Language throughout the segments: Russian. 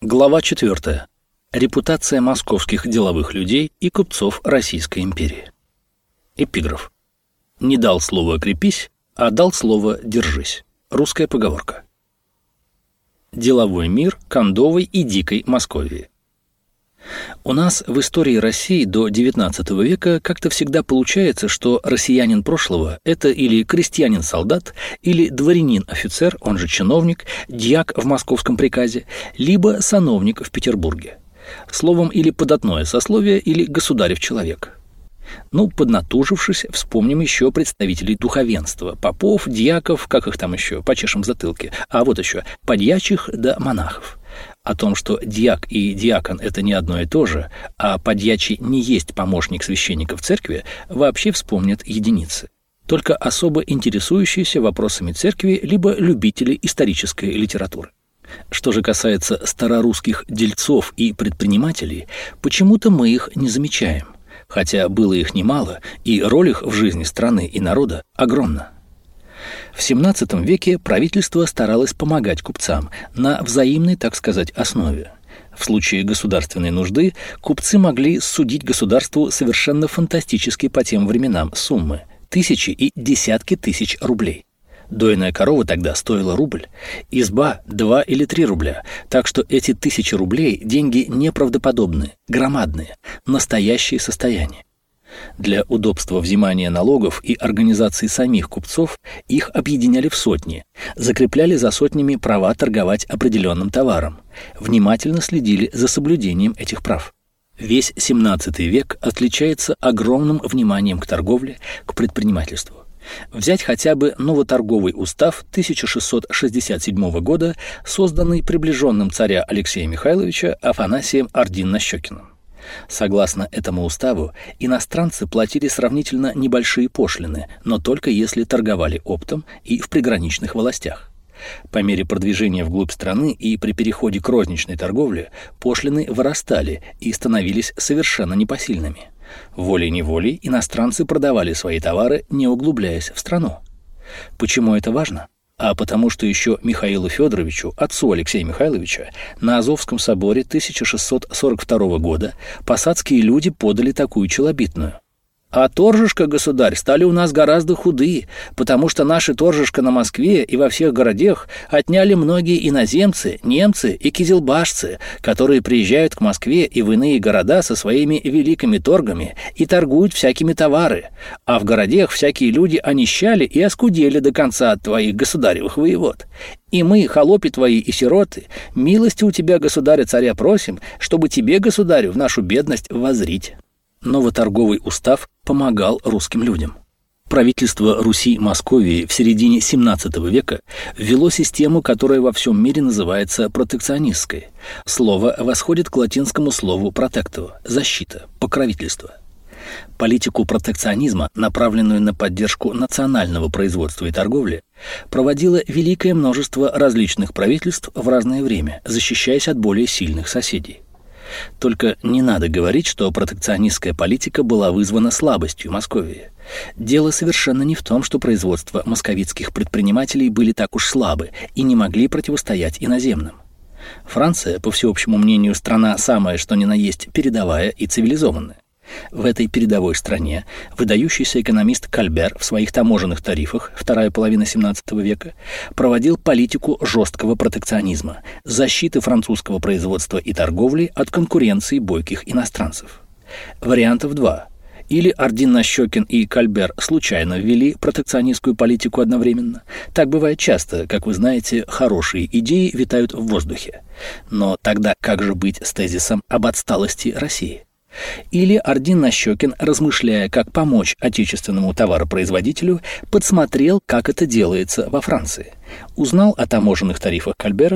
Глава 4. Репутация московских деловых людей и купцов Российской империи. Эпиграф. Не дал слово «крепись», а дал слово «держись». Русская поговорка. Деловой мир кондовой и дикой Московии. У нас в истории России до XIX века как-то всегда получается, что россиянин прошлого – это или крестьянин-солдат, или дворянин-офицер, он же чиновник, дьяк в московском приказе, либо сановник в Петербурге. Словом, или податное сословие, или государев человек. Поднатужившись, вспомним еще представителей духовенства, попов, дьяков, как их там еще, почешем в затылке, а вот еще подьячих да монахов. О том, что дьяк и диакон – это не одно и то же, а подьячий не есть помощник священника в церкви, вообще вспомнят единицы. Только особо интересующиеся вопросами церкви либо любители исторической литературы. Что же касается старорусских дельцов и предпринимателей, почему-то мы их не замечаем, хотя было их немало, и роль их в жизни страны и народа огромна. В XVII веке правительство старалось помогать купцам на взаимной, так сказать, основе. В случае государственной нужды купцы могли судить государству совершенно фантастические по тем временам суммы – тысячи и десятки тысяч рублей. Дойная корова тогда стоила рубль, изба – 2 или 3 рубля, так что эти 1000 рублей – деньги неправдоподобные, громадные, настоящие состояния. Для удобства взимания налогов и организации самих купцов их объединяли в сотни, закрепляли за сотнями права торговать определенным товаром, внимательно следили за соблюдением этих прав. Весь XVII век отличается огромным вниманием к торговле, к предпринимательству. Взять хотя бы новоторговый устав 1667 года, созданный приближенным царя Алексея Михайловича Афанасием Ордин-Нащекиным. Согласно этому уставу, иностранцы платили сравнительно небольшие пошлины, но только если торговали оптом и в приграничных волостях. По мере продвижения вглубь страны и при переходе к розничной торговле пошлины вырастали и становились совершенно непосильными. Волей-неволей иностранцы продавали свои товары, не углубляясь в страну. Почему это важно? А потому что еще Михаилу Федоровичу, отцу Алексея Михайловича, на Азовском соборе 1642 года посадские люди подали такую челобитную. «А торжишка, государь, стали у нас гораздо худые, потому что наши торжишка на Москве и во всех городах отняли многие иноземцы, немцы и кизилбашцы, которые приезжают к Москве и в иные города со своими великими торгами и торгуют всякими товары, а в городах всякие люди онищали и оскудели до конца от твоих государевых воевод. И мы, холопи твои и сироты, милости у тебя, государя-царя, просим, чтобы тебе, государю, в нашу бедность воззрить». Новоторговый устав помогал русским людям. Правительство Руси-Московии в середине XVII века ввело систему, которая во всем мире называется протекционистской. Слово восходит к латинскому слову «protectio» – «защита», «покровительство». Политику протекционизма, направленную на поддержку национального производства и торговли, проводило великое множество различных правительств в разное время, защищаясь от более сильных соседей. Только не надо говорить, что протекционистская политика была вызвана слабостью Московии. Дело совершенно не в том, что производства московитских предпринимателей были так уж слабы и не могли противостоять иноземным. Франция, по всеобщему мнению, страна самая что ни на есть передовая и цивилизованная. В этой передовой стране выдающийся экономист Кальбер в своих таможенных тарифах, вторая половина XVII века, проводил политику жесткого протекционизма, защиты французского производства и торговли от конкуренции бойких иностранцев. Вариантов два. Или Ордин-Нащекин и Кальбер случайно ввели протекционистскую политику одновременно. Так бывает часто, как вы знаете, хорошие идеи витают в воздухе. Но тогда как же быть с тезисом об отсталости России? Или Ордин-Нащекин, размышляя, как помочь отечественному товаропроизводителю, подсмотрел, как это делается во Франции. Узнал о таможенных тарифах Кальбера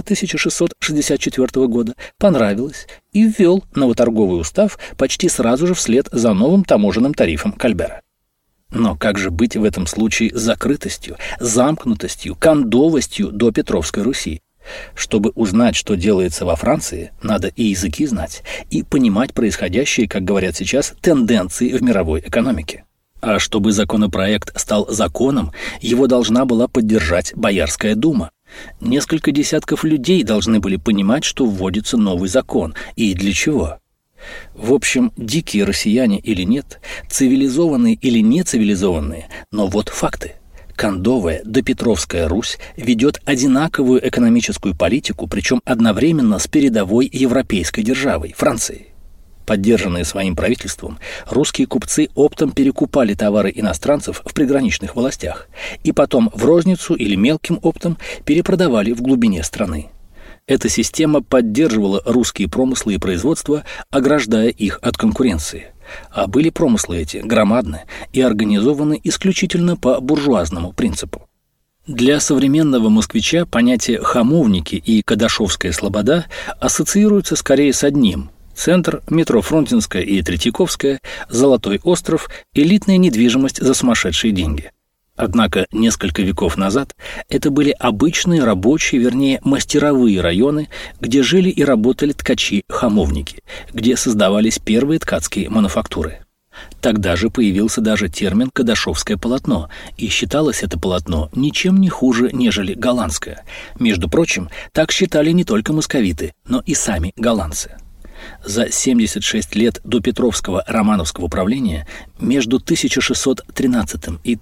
1664 года, понравилось и ввел новоторговый устав почти сразу же вслед за новым таможенным тарифом Кальбера. Но как же быть в этом случае с закрытостью, замкнутостью, кондовостью до Петровской Руси? Чтобы узнать, что делается во Франции, надо и языки знать, и понимать происходящие, как говорят сейчас, тенденции в мировой экономике. А чтобы законопроект стал законом, его должна была поддержать Боярская дума. Несколько десятков людей должны были понимать, что вводится новый закон и для чего. В общем, дикие россияне или нет, цивилизованные или нецивилизованные, но вот факты. Кондовая допетровская Русь ведет одинаковую экономическую политику, причем одновременно с передовой европейской державой – Францией. Поддержанные своим правительством, русские купцы оптом перекупали товары иностранцев в приграничных властях и потом в розницу или мелким оптом перепродавали в глубине страны. Эта система поддерживала русские промыслы и производства, ограждая их от конкуренции. А были промыслы эти громадны и организованы исключительно по буржуазному принципу. Для современного москвича понятия «хамовники» и «кадашовская слобода» ассоциируются скорее с одним – центр, метро Фрунзенская и Третьяковская, Золотой остров, элитная недвижимость за сумасшедшие деньги. Однако несколько веков назад это были обычные рабочие, вернее, мастеровые районы, где жили и работали ткачи-хамовники, где создавались первые ткацкие мануфактуры. Тогда же появился даже термин «кадашовское полотно», и считалось это полотно ничем не хуже, нежели голландское. Между прочим, так считали не только московиты, но и сами голландцы. За 76 лет до Петровского романовского правления между 1613 и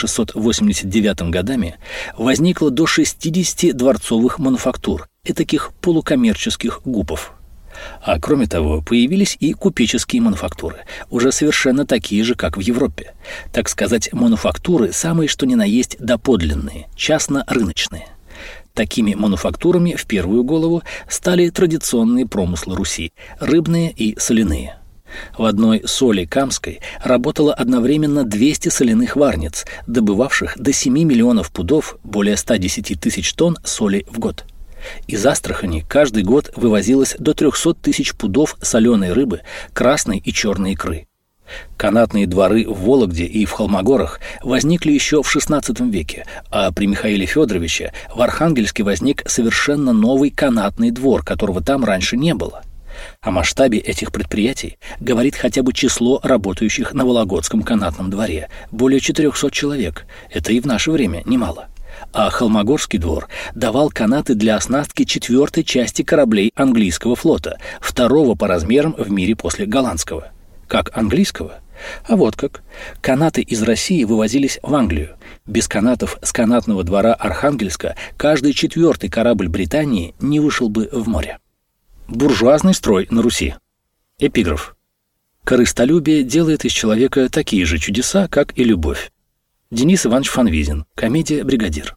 1689 годами возникло до 60 дворцовых мануфактур, этаких полукоммерческих гупов. А кроме того, появились и купеческие мануфактуры, уже совершенно такие же, как в Европе. Так сказать, мануфактуры самые что ни на есть доподлинные, частно-рыночные. Такими мануфактурами в первую голову стали традиционные промыслы Руси – рыбные и соляные. В одной соли Камской работало одновременно 200 соляных варниц, добывавших до 7 миллионов пудов, более 110 тысяч тонн соли в год. Из Астрахани каждый год вывозилось до 300 тысяч пудов соленой рыбы, красной и черной икры. Канатные дворы в Вологде и в Холмогорах возникли еще в XVI веке, а при Михаиле Федоровиче в Архангельске возник совершенно новый канатный двор, которого там раньше не было. О масштабе этих предприятий говорит хотя бы число работающих на Вологодском канатном дворе – более 400 человек. Это и в наше время немало. А Холмогорский двор давал канаты для оснастки 4-й части кораблей английского флота, 2-го по размерам в мире после голландского. Как английского? А вот как. Канаты из России вывозились в Англию. Без канатов с канатного двора Архангельска каждый 4-й корабль Британии не вышел бы в море. Буржуазный строй на Руси. Эпиграф. Корыстолюбие делает из человека такие же чудеса, как и любовь. Денис Иванович Фанвизин. Комедия «Бригадир».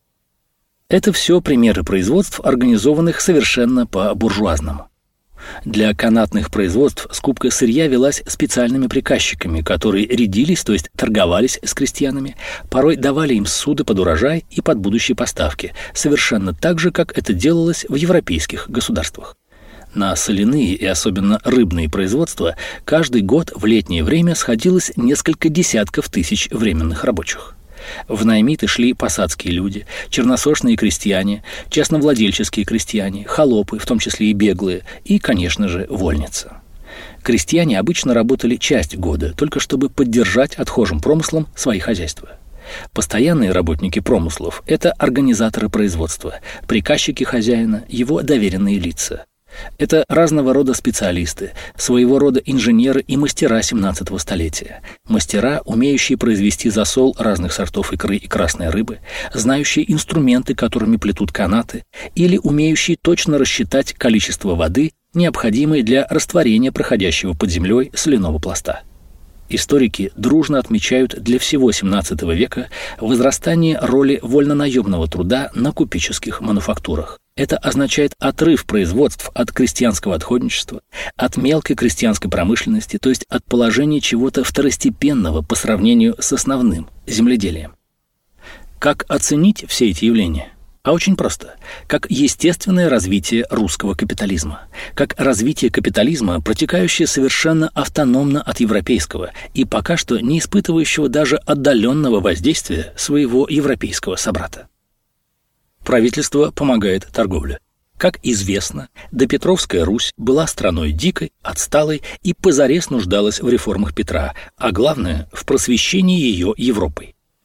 Это все примеры производств, организованных совершенно по-буржуазному. Для канатных производств скупка сырья велась специальными приказчиками, которые рядились, то есть торговались с крестьянами, порой давали им суды под урожай и под будущие поставки, совершенно так же, как это делалось в европейских государствах. На соляные и особенно рыбные производства каждый год в летнее время сходилось несколько десятков тысяч временных рабочих. В наймиты шли посадские люди, черносошные крестьяне, частновладельческие крестьяне, холопы, в том числе и беглые, и, конечно же, вольница. Крестьяне обычно работали часть года, только чтобы поддержать отхожим промыслом свои хозяйства. Постоянные работники промыслов – это организаторы производства, приказчики хозяина, его доверенные лица. Это разного рода специалисты, своего рода инженеры и мастера 17-го столетия. Мастера, умеющие произвести засол разных сортов икры и красной рыбы, знающие инструменты, которыми плетут канаты, или умеющие точно рассчитать количество воды, необходимой для растворения проходящего под землей соляного пласта. Историки дружно отмечают для всего XVII века возрастание роли вольнонаемного труда на купеческих мануфактурах. Это означает отрыв производств от крестьянского отходничества, от мелкой крестьянской промышленности, то есть от положения чего-то второстепенного по сравнению с основным – земледелием. Как оценить все эти явления? А очень просто. Как естественное развитие русского капитализма. Как развитие капитализма, протекающее совершенно автономно от европейского и пока что не испытывающего даже отдаленного воздействия своего европейского собрата. Правительство помогает торговле. Как известно, допетровская Русь была страной дикой, отсталой и позарез нуждалась в реформах Петра, а главное – в просвещении ее Европой.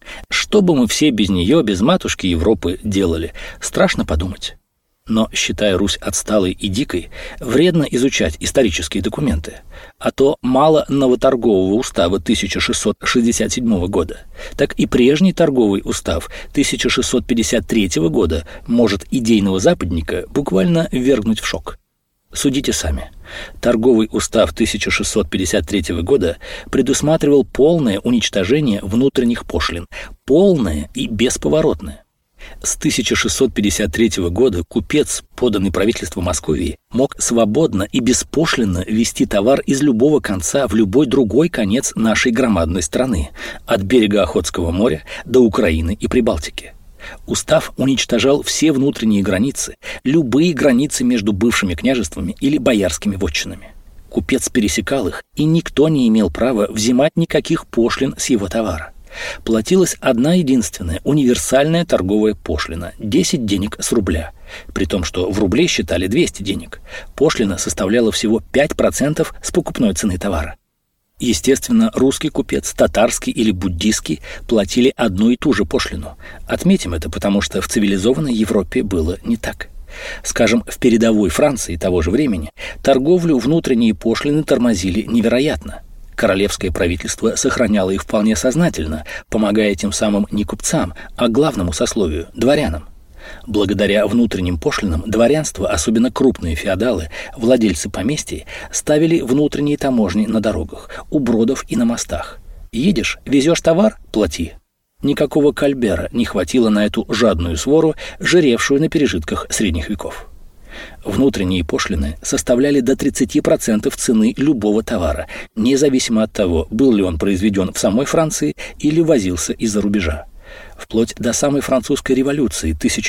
Что бы мы все без нее, без матушки Европы делали, страшно подумать. Но, считая Русь отсталой и дикой, вредно изучать исторические документы. А то мало новоторгового устава 1667 года, так и прежний торговый устав 1653 года может идейного западника буквально ввергнуть в шок. Судите сами. Торговый устав 1653 года предусматривал полное уничтожение внутренних пошлин, полное и бесповоротное. С 1653 года купец, поданный правительству Московии, мог свободно и беспошлинно везти товар из любого конца в любой другой конец нашей громадной страны, от берега Охотского моря до Украины и Прибалтики. Устав уничтожал все внутренние границы, любые границы между бывшими княжествами или боярскими вотчинами. Купец пересекал их, и никто не имел права взимать никаких пошлин с его товара. Платилась одна единственная универсальная торговая пошлина – 10 денег с рубля. При том, что в рубле считали 200 денег. Пошлина составляла всего 5% с покупной цены товара. Естественно, русский купец, татарский или буддийский платили одну и ту же пошлину. Отметим это, потому что в цивилизованной Европе было не так. Скажем, в передовой Франции того же времени торговлю внутренние пошлины тормозили невероятно. Королевское правительство сохраняло их вполне сознательно, помогая тем самым не купцам, а главному сословию – дворянам. Благодаря внутренним пошлинам дворянство, особенно крупные феодалы, владельцы поместий, ставили внутренние таможни на дорогах, у бродов и на мостах. Едешь, везешь товар – плати. Никакого кальбера не хватило на эту жадную свору, жиревшую на пережитках средних веков. Внутренние пошлины составляли до 30% цены любого товара, независимо от того, был ли он произведен в самой Франции или возился из-за рубежа. Вплоть до самой французской революции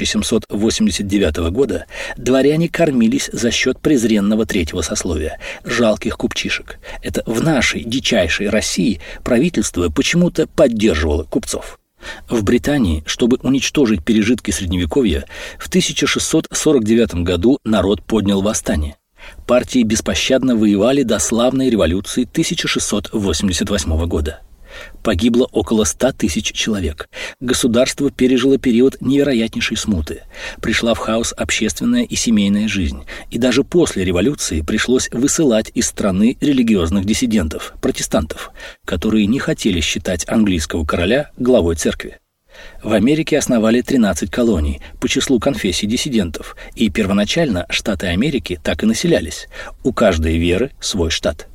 1789 года дворяне кормились за счет презренного третьего сословия – жалких купчишек. Это в нашей дичайшей России правительство почему-то поддерживало купцов. В Британии, чтобы уничтожить пережитки Средневековья, в 1649 году народ поднял восстание. Партии беспощадно воевали до славной революции 1688 года. Погибло около 100 тысяч человек. Государство пережило период невероятнейшей смуты. Пришла в хаос общественная и семейная жизнь. И даже после революции пришлось высылать из страны религиозных диссидентов, протестантов, которые не хотели считать английского короля главой церкви. В Америке основали 13 колоний по числу конфессий диссидентов, и первоначально штаты Америки так и населялись. У каждой веры свой штат.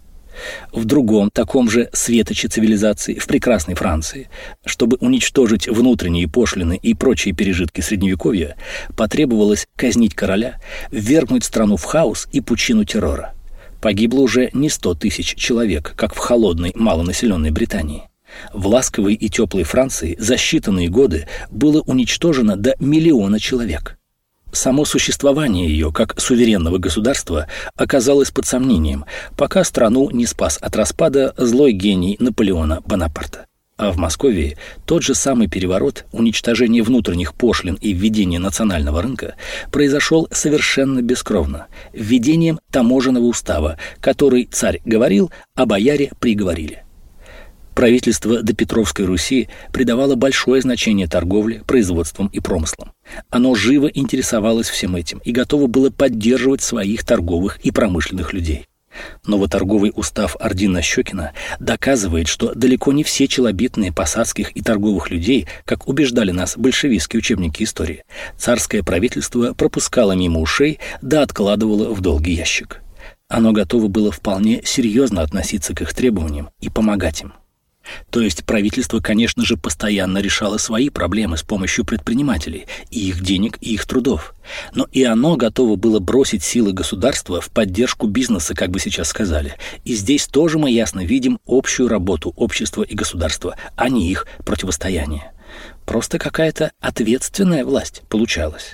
В другом, таком же светоче цивилизации, в прекрасной Франции, чтобы уничтожить внутренние пошлины и прочие пережитки Средневековья, потребовалось казнить короля, ввергнуть страну в хаос и пучину террора. Погибло уже не 100 тысяч человек, как в холодной, малонаселенной Британии. В ласковой и теплой Франции за считанные годы было уничтожено до 1 миллиона человек. Само существование ее, как суверенного государства, оказалось под сомнением, пока страну не спас от распада злой гений Наполеона Бонапарта. А в Московии тот же самый переворот, уничтожение внутренних пошлин и введение национального рынка произошел совершенно бескровно, введением таможенного устава, который царь говорил, а бояре приговорили. Правительство допетровской Руси придавало большое значение торговле, производствам и промыслам. Оно живо интересовалось всем этим и готово было поддерживать своих торговых и промышленных людей. Новоторговый устав Ордина-Щекина доказывает, что далеко не все челобитные посадских и торговых людей, как убеждали нас большевистские учебники истории, царское правительство пропускало мимо ушей да откладывало в долгий ящик. Оно готово было вполне серьезно относиться к их требованиям и помогать им. То есть правительство, конечно же, постоянно решало свои проблемы с помощью предпринимателей, и их денег, и их трудов. Но и оно готово было бросить силы государства в поддержку бизнеса, как бы сейчас сказали. И здесь тоже мы ясно видим общую работу общества и государства, а не их противостояние. Просто какая-то ответственная власть получалась.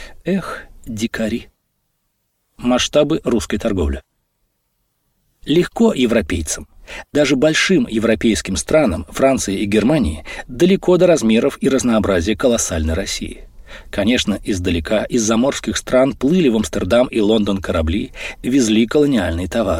Эх, дикари. Масштабы русской торговли. Легко европейцам. Даже большим европейским странам, Франции и Германии, далеко до размеров и разнообразия колоссальной России. Конечно, издалека, из заморских стран плыли в Амстердам и Лондон корабли, везли колониальные товары.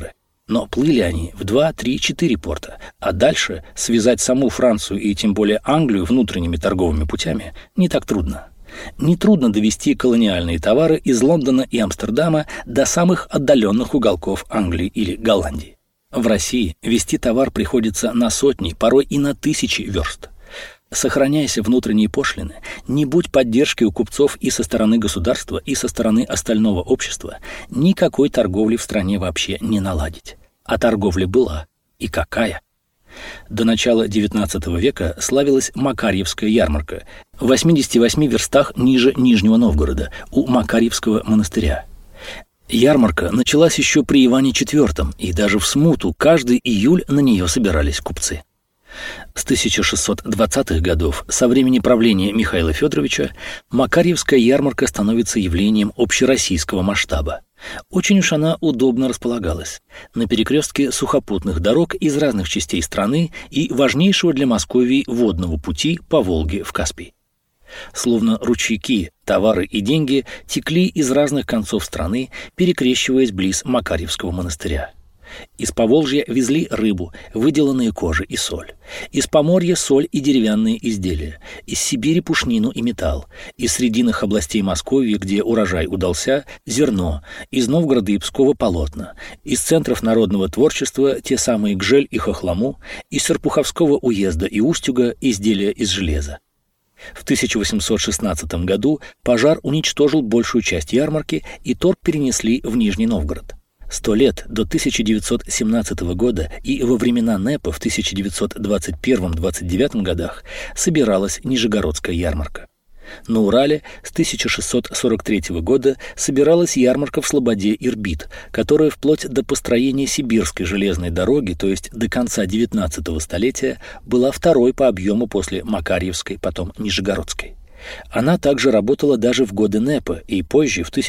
Но плыли они в 2, 3, 4 порта, а дальше связать саму Францию и тем более Англию внутренними торговыми путями не так трудно. Нетрудно довести колониальные товары из Лондона и Амстердама до самых отдаленных уголков Англии или Голландии. В России везти товар приходится на сотни, порой и на тысячи верст. Сохраняясь внутренние пошлины, не будь поддержки у купцов и со стороны государства, и со стороны остального общества, никакой торговли в стране вообще не наладить. А торговля была. И какая! До начала XIX века славилась Макарьевская ярмарка в 88 верстах ниже Нижнего Новгорода, у Макарьевского монастыря. Ярмарка началась еще при Иване IV, и даже в смуту каждый июль на нее собирались купцы. С 1620-х годов, со времени правления Михаила Федоровича, Макарьевская ярмарка становится явлением общероссийского масштаба. Очень уж она удобно располагалась на перекрестке сухопутных дорог из разных частей страны и важнейшего для Московии водного пути по Волге в Каспий. Словно ручейки, товары и деньги текли из разных концов страны, перекрещиваясь близ Макарьевского монастыря. Из Поволжья везли рыбу, выделанные кожи и соль. Из Поморья соль и деревянные изделия. Из Сибири пушнину и металл. Из срединных областей Московии, где урожай удался, зерно. Из Новгорода и Пскова полотна. Из центров народного творчества те самые гжель и хохлому. Из Серпуховского уезда и Устюга изделия из железа. В 1816 году пожар уничтожил большую часть ярмарки, и торг перенесли в Нижний Новгород. 100 лет до 1917 года и во времена НЭПа в 1921-29 годах собиралась Нижегородская ярмарка. На Урале с 1643 года собиралась ярмарка в Слободе Ирбит, которая вплоть до построения Сибирской железной дороги, то есть до конца XIX столетия, была второй по объему после Макарьевской, потом Нижегородской. Она также работала даже в годы НЭПа и позже, в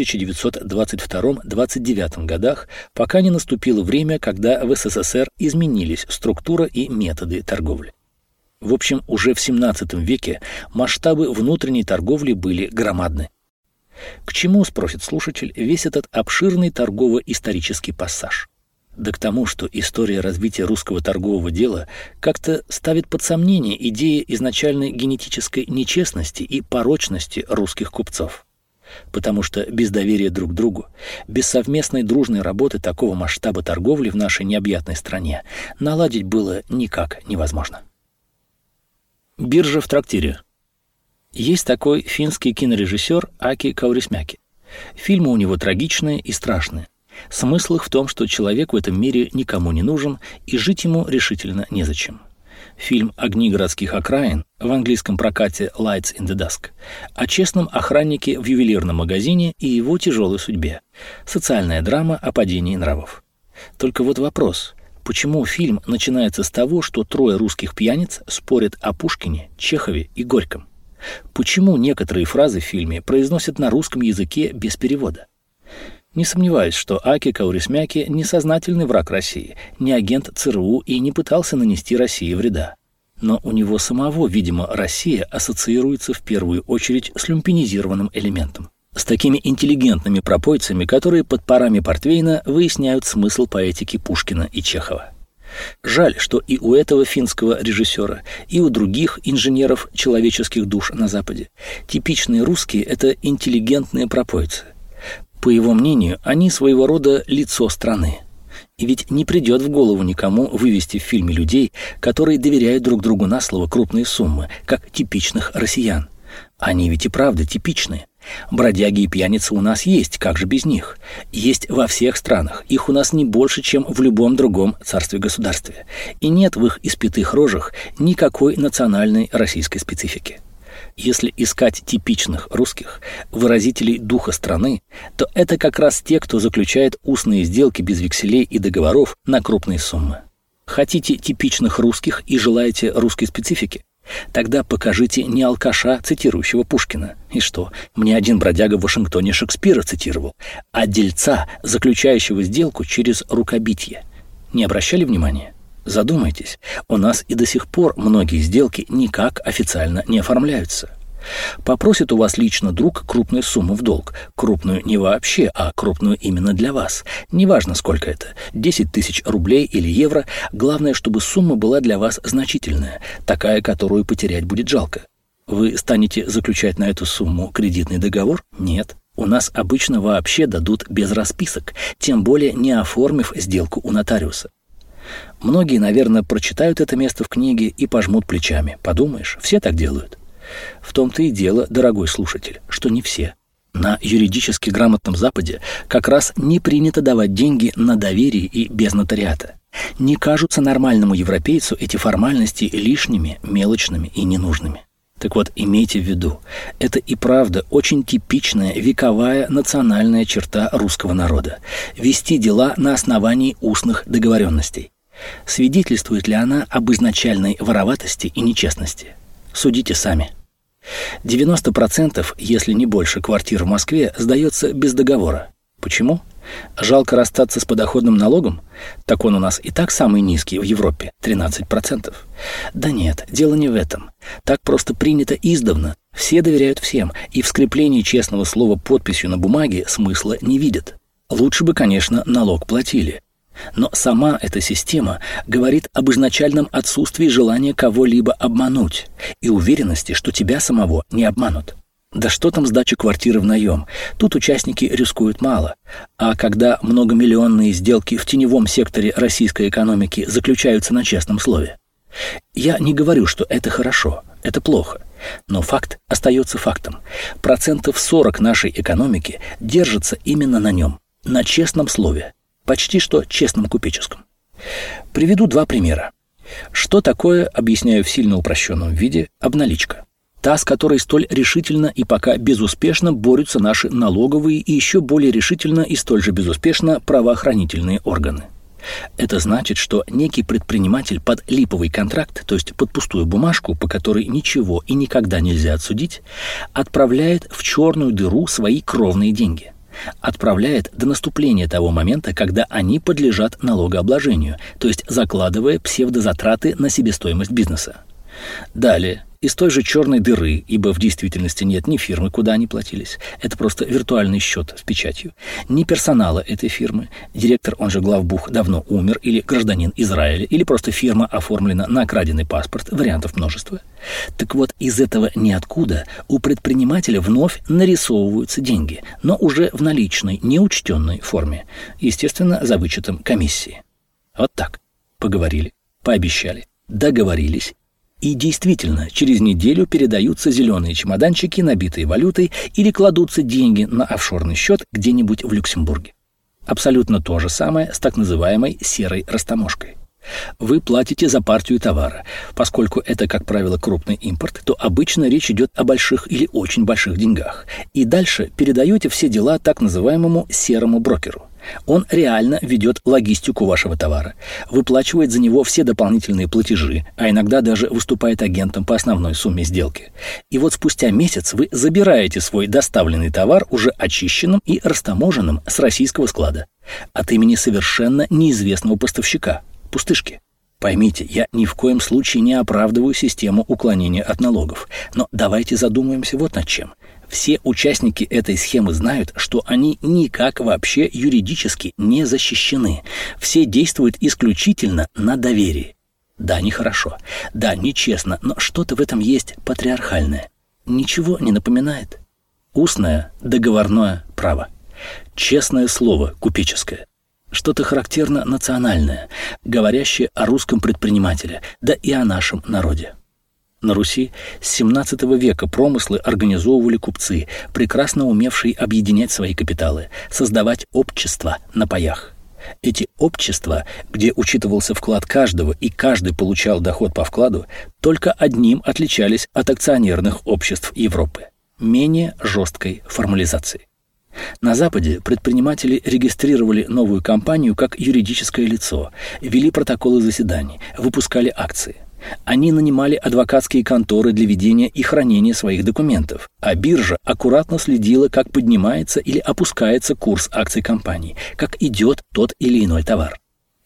1922-29 годах, пока не наступило время, когда в СССР изменились структура и методы торговли. В общем, уже в XVII веке масштабы внутренней торговли были громадны. К чему, спросит слушатель, весь этот обширный торгово-исторический пассаж? Да к тому, что история развития русского торгового дела как-то ставит под сомнение идеи изначальной генетической нечестности и порочности русских купцов. Потому что без доверия друг к другу, без совместной дружной работы такого масштаба торговли в нашей необъятной стране наладить было никак невозможно. Биржа в трактире. Есть такой финский кинорежиссер Аки Каурисмяки. Фильмы у него трагичные и страшные. Смысл их в том, что человек в этом мире никому не нужен, и жить ему решительно незачем. Фильм «Огни городских окраин» в английском прокате «Lights in the Dusk» о честном охраннике в ювелирном магазине и его тяжелой судьбе. Социальная драма о падении нравов. Только вот вопрос, почему фильм начинается с того, что трое русских пьяниц спорят о Пушкине, Чехове и Горьком? Почему некоторые фразы в фильме произносят на русском языке без перевода? Не сомневаюсь, что Аки Каурисмяки не сознательный враг России, не агент ЦРУ и не пытался нанести России вреда. Но у него самого, видимо, Россия ассоциируется в первую очередь с люмпинизированным элементом. С такими интеллигентными пропойцами, которые под парами портвейна выясняют смысл поэтики Пушкина и Чехова. Жаль, что и у этого финского режиссера, и у других инженеров человеческих душ на Западе типичные русские – это интеллигентные пропойцы. По его мнению, они своего рода лицо страны. И ведь не придет в голову никому вывести в фильме людей, которые доверяют друг другу на слово крупные суммы, как типичных россиян. Они ведь и правда типичные. Бродяги и пьяницы у нас есть, как же без них? Есть во всех странах, их у нас не больше, чем в любом другом царстве-государстве. И нет в их испятых рожах никакой национальной российской специфики. Если искать типичных русских, выразителей духа страны, то это как раз те, кто заключает устные сделки без векселей и договоров на крупные суммы. Хотите типичных русских и желаете русской специфики? Тогда покажите не алкаша, цитирующего Пушкина. И что, мне один бродяга в Вашингтоне Шекспира цитировал, а дельца, заключающего сделку через рукобитие. Не обращали внимания? Задумайтесь, у нас и до сих пор многие сделки никак официально не оформляются. Попросит у вас лично друг крупную сумму в долг. Крупную не вообще, а крупную именно для вас. Неважно, сколько это. 10 тысяч рублей или евро. Главное, чтобы сумма была для вас значительная. Такая, которую потерять будет жалко. Вы станете заключать на эту сумму кредитный договор? Нет. У нас обычно вообще дадут без расписок, тем более не оформив сделку у нотариуса. Многие, наверное, прочитают это место в книге и пожмут плечами. Подумаешь, все так делают. В том-то и дело, дорогой слушатель, что не все. На юридически грамотном Западе как раз не принято давать деньги на доверие и без нотариата. Не кажутся нормальному европейцу эти формальности лишними, мелочными и ненужными. Так вот, имейте в виду, это и правда очень типичная вековая национальная черта русского народа – вести дела на основании устных договоренностей. Свидетельствует ли она об изначальной вороватости и нечестности? Судите сами. 90%, если не больше, квартир в Москве сдается без договора. Почему? Жалко расстаться с подоходным налогом? Так он у нас и так самый низкий в Европе – 13%. Да нет, дело не в этом. Так просто принято издавна. Все доверяют всем, и в скреплении честного слова подписью на бумаге смысла не видят. Лучше бы, конечно, налог платили. Но сама эта система говорит об изначальном отсутствии желания кого-либо обмануть и уверенности, что тебя самого не обманут. Да что там сдача квартиры в наем? Тут участники рискуют мало. А когда многомиллионные сделки в теневом секторе российской экономики заключаются на честном слове? Я не говорю, что это хорошо, это плохо. Но факт остается фактом. 40% нашей экономики держится именно на нем, на честном слове. Почти что честном купеческом. Приведу 2 примера. Что такое, объясняю в сильно упрощенном виде, обналичка? Та, с которой столь решительно и пока безуспешно борются наши налоговые и еще более решительно и столь же безуспешно правоохранительные органы. Это значит, что некий предприниматель под липовый контракт, то есть под пустую бумажку, по которой ничего и никогда нельзя отсудить, отправляет в черную дыру свои кровные деньги. Отправляет до наступления того момента, когда они подлежат налогообложению, то есть закладывая псевдозатраты на себестоимость бизнеса. Далее, из той же черной дыры, ибо в действительности нет ни фирмы, куда они платились, это просто виртуальный счет с печатью, ни персонала этой фирмы, директор, он же главбух, давно умер, или гражданин Израиля, или просто фирма оформлена на краденый паспорт, вариантов множество. Так вот, из этого ниоткуда у предпринимателя вновь нарисовываются деньги, но уже в наличной, неучтенной форме, естественно, за вычетом комиссии. Вот так. Поговорили, пообещали, договорились. И действительно, через неделю передаются зеленые чемоданчики, набитые валютой, или кладутся деньги на офшорный счет где-нибудь в Люксембурге. Абсолютно то же самое с так называемой серой растаможкой. Вы платите за партию товара. Поскольку это, как правило, крупный импорт, то обычно речь идет о больших или очень больших деньгах. И дальше передаете все дела так называемому серому брокеру. Он реально ведет логистику вашего товара, выплачивает за него все дополнительные платежи, а иногда даже выступает агентом по основной сумме сделки. И вот спустя месяц вы забираете свой доставленный товар уже очищенным и растаможенным с российского склада от имени совершенно неизвестного поставщика. Пустышки. Поймите, я ни в коем случае не оправдываю систему уклонения от налогов, но давайте задумаемся вот над чем. Все участники этой схемы знают, что они никак вообще юридически не защищены. Все действуют исключительно на доверии. Да, нехорошо, да, нечестно, но что-то в этом есть патриархальное. Ничего не напоминает? Устное договорное право. Честное слово купеческое. Что-то характерно национальное, говорящее о русском предпринимателе, да и о нашем народе. На Руси с 17 века промыслы организовывали купцы, прекрасно умевшие объединять свои капиталы, создавать общества на паях. Эти общества, где учитывался вклад каждого и каждый получал доход по вкладу, только одним отличались от акционерных обществ Европы – менее жесткой формализацией. На Западе предприниматели регистрировали новую компанию как юридическое лицо, вели протоколы заседаний, выпускали акции. Они нанимали адвокатские конторы для ведения и хранения своих документов, а биржа аккуратно следила, как поднимается или опускается курс акций компаний, как идет тот или иной товар.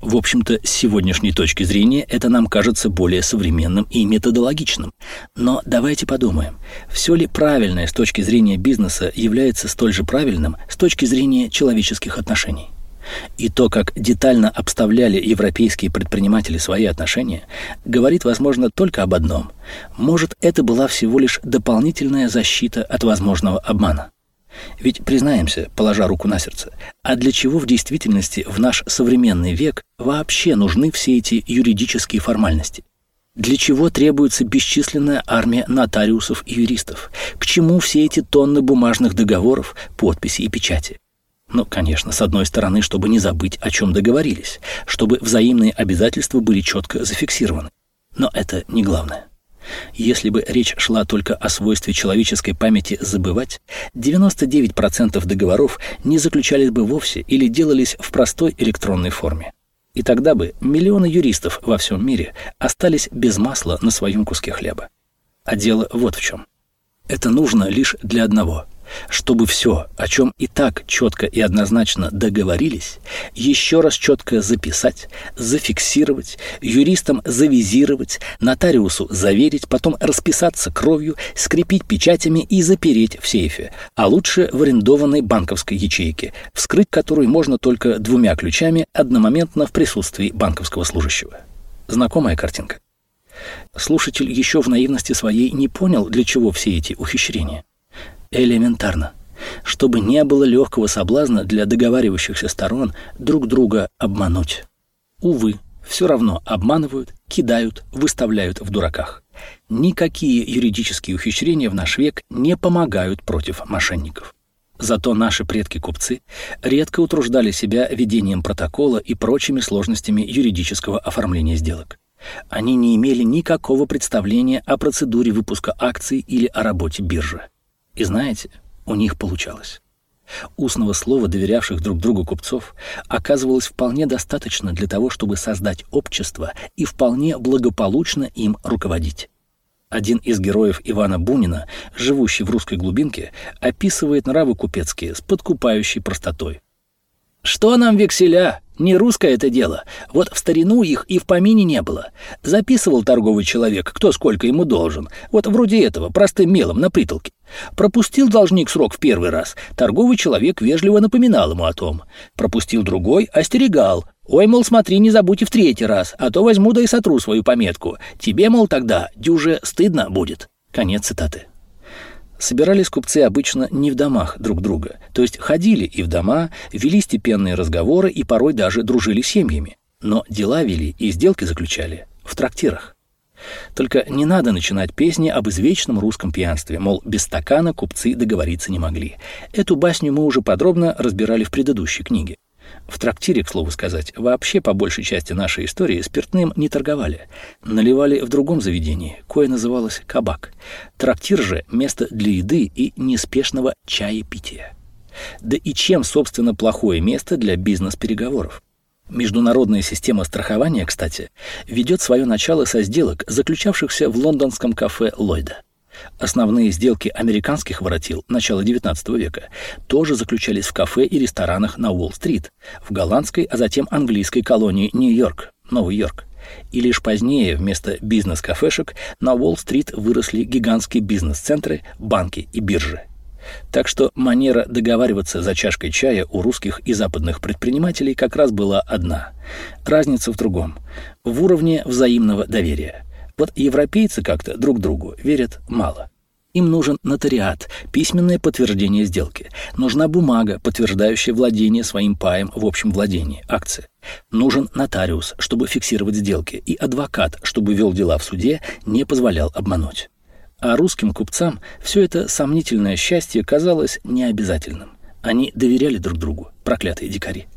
В общем-то, с сегодняшней точки зрения это нам кажется более современным и методологичным. Но давайте подумаем, все ли правильное с точки зрения бизнеса является столь же правильным с точки зрения человеческих отношений? И то, как детально обставляли европейские предприниматели свои отношения, говорит, возможно, только об одном. Может, это была всего лишь дополнительная защита от возможного обмана. Ведь, признаемся, положа руку на сердце, а для чего в действительности в наш современный век вообще нужны все эти юридические формальности? Для чего требуется бесчисленная армия нотариусов и юристов? К чему все эти тонны бумажных договоров, подписей и печати? Ну, конечно, с одной стороны, чтобы не забыть, о чем договорились, чтобы взаимные обязательства были четко зафиксированы. Но это не главное. Если бы речь шла только о свойстве человеческой памяти забывать, 99% договоров не заключались бы вовсе или делались в простой электронной форме. И тогда бы миллионы юристов во всем мире остались без масла на своем куске хлеба. А дело вот в чем. Это нужно лишь для одного – чтобы все, о чем и так четко и однозначно договорились, еще раз четко записать, зафиксировать, юристам завизировать, нотариусу заверить, потом расписаться кровью, скрепить печатями и запереть в сейфе, а лучше в арендованной банковской ячейке, вскрыть которую можно только 2 ключами одномоментно в присутствии банковского служащего. Знакомая картинка? Слушатель еще в наивности своей не понял, для чего все эти ухищрения. Элементарно. Чтобы не было легкого соблазна для договаривающихся сторон друг друга обмануть. Увы, все равно обманывают, кидают, выставляют в дураках. Никакие юридические ухищрения в наш век не помогают против мошенников. Зато наши предки-купцы редко утруждали себя ведением протокола и прочими сложностями юридического оформления сделок. Они не имели никакого представления о процедуре выпуска акций или о работе биржи. И знаете, у них получалось. Устного слова доверявших друг другу купцов оказывалось вполне достаточно для того, чтобы создать общество и вполне благополучно им руководить. Один из героев Ивана Бунина, живущий в русской глубинке, описывает нравы купецкие с подкупающей простотой. «Что нам векселя? Не русское это дело. Вот в старину их и в помине не было. Записывал торговый человек, кто сколько ему должен. Вот вроде этого, простым мелом, на притолке. Пропустил должник срок в первый раз. Торговый человек вежливо напоминал ему о том. Пропустил другой, остерегал. Ой, мол, смотри, не забудь и в 3-й раз, а то возьму да и сотру свою пометку. Тебе, мол, тогда дюже стыдно будет». Конец цитаты. Собирались купцы обычно не в домах друг друга, то есть ходили и в дома, вели степенные разговоры и порой даже дружили семьями, но дела вели и сделки заключали в трактирах. Только не надо начинать песни об извечном русском пьянстве, мол, без стакана купцы договориться не могли. Эту басню мы уже подробно разбирали в предыдущей книге. В трактире, к слову сказать, вообще по большей части нашей истории спиртным не торговали. Наливали в другом заведении, кое называлось кабак. Трактир же – место для еды и неспешного чаепития. Да и чем, собственно, плохое место для бизнес-переговоров? Международная система страхования, кстати, ведет свое начало со сделок, заключавшихся в лондонском кафе Ллойда. Основные сделки американских воротил начала XIX века тоже заключались в кафе и ресторанах на Уолл-стрит, в голландской, а затем английской колонии Нью-Йорк, Новый Йорк. И лишь позднее вместо бизнес-кафешек на Уолл-стрит выросли гигантские бизнес-центры, банки и биржи. Так что манера договариваться за чашкой чая у русских и западных предпринимателей как раз была одна. Разница в другом – в уровне взаимного доверия. Вот европейцы как-то друг другу верят мало. Им нужен нотариат, письменное подтверждение сделки. Нужна бумага, подтверждающая владение своим паем в общем владении, акции. Нужен нотариус, чтобы фиксировать сделки, и адвокат, чтобы вел дела в суде, не позволял обмануть. А русским купцам все это сомнительное счастье казалось необязательным. Они доверяли друг другу, проклятые дикари.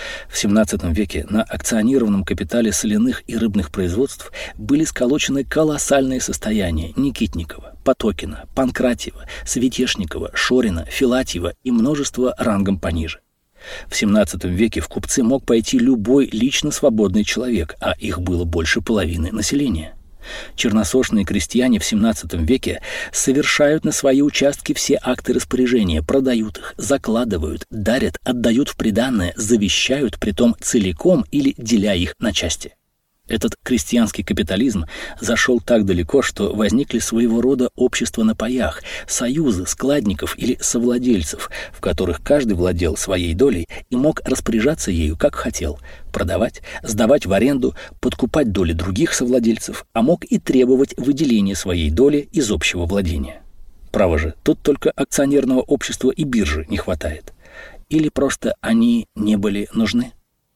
В XVII веке на акционированном капитале соляных и рыбных производств были сколочены колоссальные состояния Никитникова, Потокина, Панкратьева, Светешникова, Шорина, Филатьева и множество рангом пониже. В XVII веке в купцы мог пойти любой лично свободный человек, а их было больше половины населения. Черносошные крестьяне в XVII веке совершают на свои участки все акты распоряжения, продают их, закладывают, дарят, отдают в приданое, завещают, притом целиком или деля их на части. Этот крестьянский капитализм зашел так далеко, что возникли своего рода общества на паях, союзы складников или совладельцев, в которых каждый владел своей долей и мог распоряжаться ею как хотел, продавать, сдавать в аренду, подкупать доли других совладельцев, а мог и требовать выделения своей доли из общего владения. Право же, тут только акционерного общества и биржи не хватает. Или просто они не были нужны?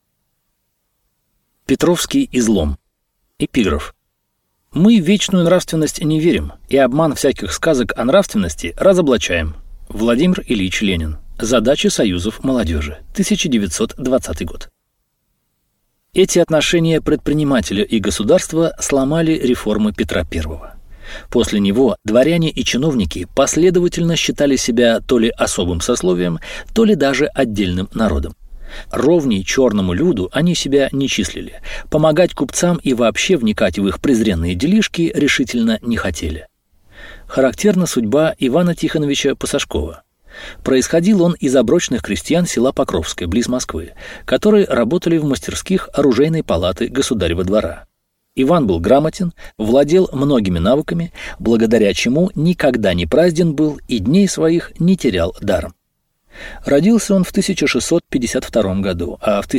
Петровский излом. Эпиграф. Мы в вечную нравственность не верим, и обман всяких сказок о нравственности разоблачаем. Владимир Ильич Ленин. Задачи союзов молодежи. 1920 год. Эти отношения предпринимателя и государства сломали реформы Петра I. После него дворяне и чиновники последовательно считали себя то ли особым сословием, то ли даже отдельным народом. Ровней черному люду они себя не числили. Помогать купцам и вообще вникать в их презренные делишки решительно не хотели. Характерна судьба Ивана Тихоновича Посошкова. Происходил он из оброчных крестьян села Покровское, близ Москвы, которые работали в мастерских оружейной палаты государева двора. Иван был грамотен, владел многими навыками, благодаря чему никогда не празден был и дней своих не терял даром. Родился он в 1652 году, а в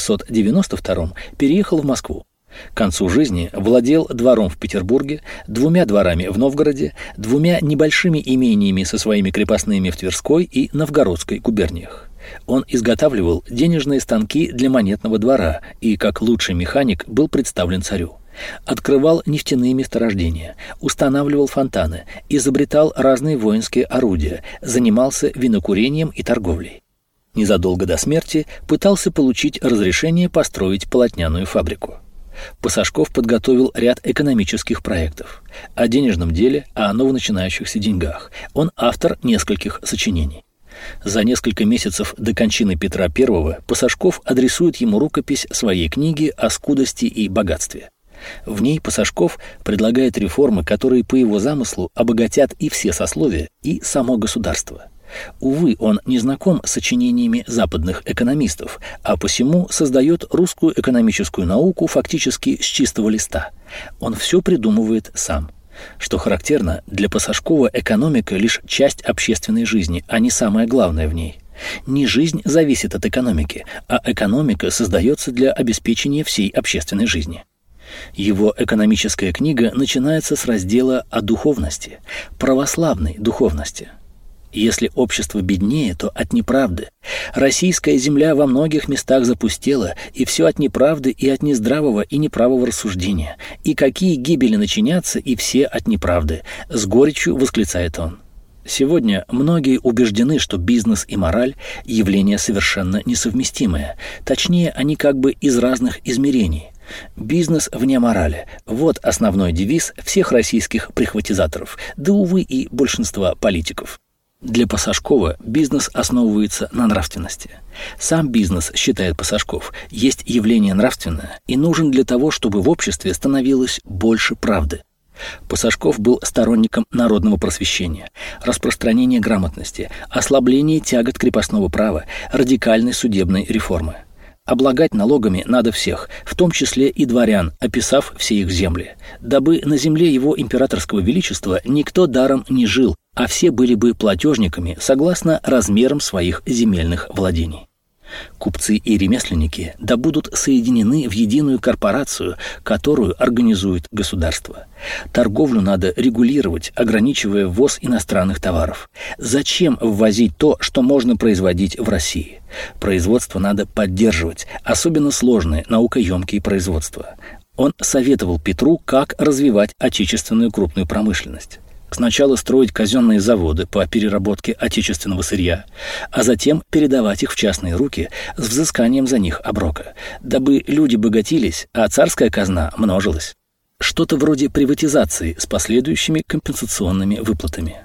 1692 переехал в Москву. К концу жизни владел двором в Петербурге, 2 дворами в Новгороде, 2 небольшими имениями со своими крепостными в Тверской и Новгородской губерниях. Он изготавливал денежные станки для монетного двора и, как лучший механик, был представлен царю. Открывал нефтяные месторождения, устанавливал фонтаны, изобретал разные воинские орудия, занимался винокурением и торговлей. Незадолго до смерти пытался получить разрешение построить полотняную фабрику. Посошков подготовил ряд экономических проектов. О денежном деле, о новоначинающихся деньгах. Он автор нескольких сочинений. За несколько месяцев до кончины Петра I Посошков адресует ему рукопись своей книги о скудости и богатстве. В ней Посошков предлагает реформы, которые по его замыслу обогатят и все сословия, и само государство. Увы, он не знаком с сочинениями западных экономистов, а посему создает русскую экономическую науку фактически с чистого листа. Он все придумывает сам. Что характерно, для Посошкова экономика лишь часть общественной жизни, а не самое главное в ней. Не жизнь зависит от экономики, а экономика создается для обеспечения всей общественной жизни. Его экономическая книга начинается с раздела о духовности, православной духовности. Если общество беднее, то от неправды. Российская земля во многих местах запустела, и все от неправды и от нездравого и неправого рассуждения. И какие гибели начинятся, и все от неправды, с горечью восклицает он. Сегодня многие убеждены, что бизнес и мораль – явления совершенно несовместимые. Точнее, они как бы из разных измерений. Бизнес вне морали – вот основной девиз всех российских прихватизаторов, да, увы, и большинства политиков. Для Посошкова бизнес основывается на нравственности. Сам бизнес, считает Посошков, есть явление нравственное и нужен для того, чтобы в обществе становилось больше правды. Посошков был сторонником народного просвещения, распространения грамотности, ослабления тягот крепостного права, радикальной судебной реформы. Облагать налогами надо всех, в том числе и дворян, описав все их земли, дабы на земле его императорского величества никто даром не жил, а все были бы платежниками согласно размерам своих земельных владений. Купцы и ремесленники да будут соединены в единую корпорацию, которую организует государство. Торговлю надо регулировать, ограничивая ввоз иностранных товаров. Зачем ввозить то, что можно производить в России? Производство надо поддерживать, особенно сложные, наукоемкие производства. Он советовал Петру, как развивать отечественную крупную промышленность. Сначала строить казенные заводы по переработке отечественного сырья, а затем передавать их в частные руки с взысканием за них оброка, дабы люди богатились, а царская казна множилась. Что-то вроде приватизации с последующими компенсационными выплатами.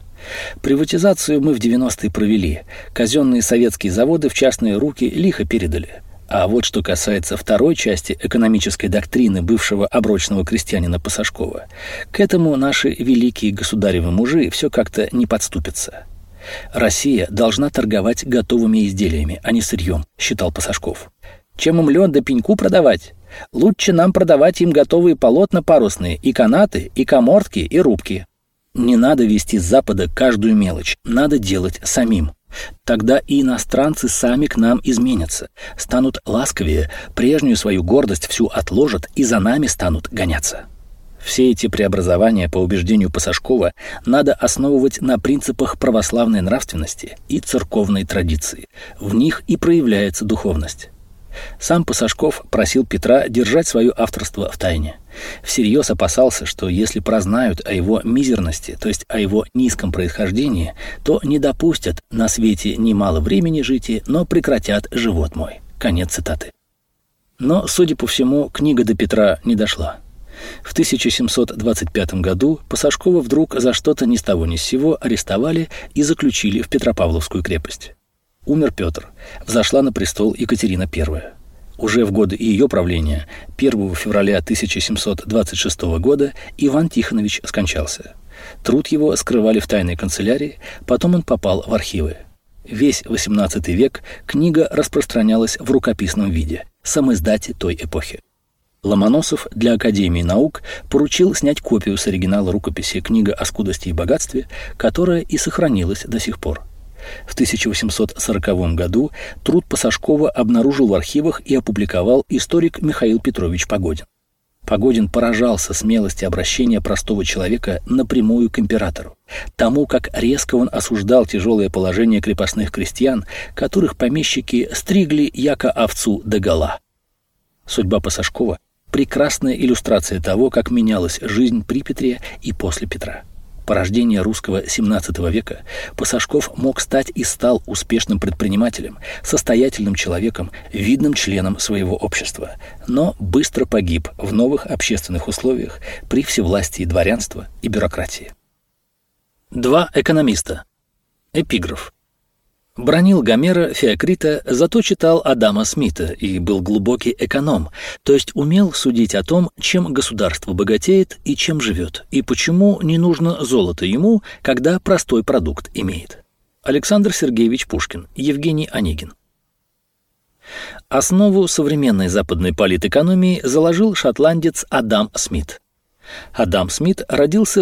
Приватизацию мы в 90-е провели. Казенные советские заводы в частные руки лихо передали. А вот что касается второй части экономической доктрины бывшего оброчного крестьянина Пасашкова, к этому наши великие государевы мужи все как-то не подступятся. «Россия должна торговать готовыми изделиями, а не сырьем», — считал Пасашков. «Чем им лен да пеньку продавать? Лучше нам продавать им готовые полотна парусные, и канаты, и камортки, и рубки. Не надо везти с Запада каждую мелочь, надо делать самим. Тогда и иностранцы сами к нам изменятся, станут ласковее, прежнюю свою гордость всю отложат и за нами станут гоняться». Все эти преобразования, по убеждению Пасашкова, надо основывать на принципах православной нравственности и церковной традиции. В них и проявляется духовность. Сам Пасашков просил Петра держать свое авторство в тайне. Всерьез опасался, что если прознают о его мизерности, то есть о его низком происхождении, то не допустят на свете немало времени жития, но прекратят живот мой. Конец цитаты. Но, судя по всему, книга до Петра не дошла. В 1725 году Пасашкова вдруг за что-то ни с того ни с сего арестовали и заключили в Петропавловскую крепость. Умер Петр, взошла на престол Екатерина I. Уже в годы ее правления, 1 февраля 1726 года, Иван Тихонович скончался. Труд его скрывали в тайной канцелярии, потом он попал в архивы. Весь XVIII век книга распространялась в рукописном виде, самоиздате той эпохи. Ломоносов для Академии наук поручил снять копию с оригинала рукописи «Книга о скудости и богатстве», которая и сохранилась до сих пор. В 1840 году труд Пасашкова обнаружил в архивах и опубликовал историк Михаил Петрович Погодин. Погодин поражался смелости обращения простого человека напрямую к императору, тому, как резко он осуждал тяжелое положение крепостных крестьян, которых помещики стригли яко овцу догола. Судьба Пасашкова – прекрасная иллюстрация того, как менялась жизнь при Петре и после Петра. Порождение русского XVII века, Пасашков мог стать и стал успешным предпринимателем, состоятельным человеком, видным членом своего общества, но быстро погиб в новых общественных условиях при всевластии дворянства и бюрократии. Два экономиста. Эпиграф. Бранил Гомера Феокрита, зато читал Адама Смита и был глубокий эконом, то есть умел судить о том, чем государство богатеет и чем живет, и почему не нужно золото ему, когда простой продукт имеет. Александр Сергеевич Пушкин, Евгений Онегин. Основу современной западной политэкономии заложил шотландец Адам Смит. Адам Смит родился в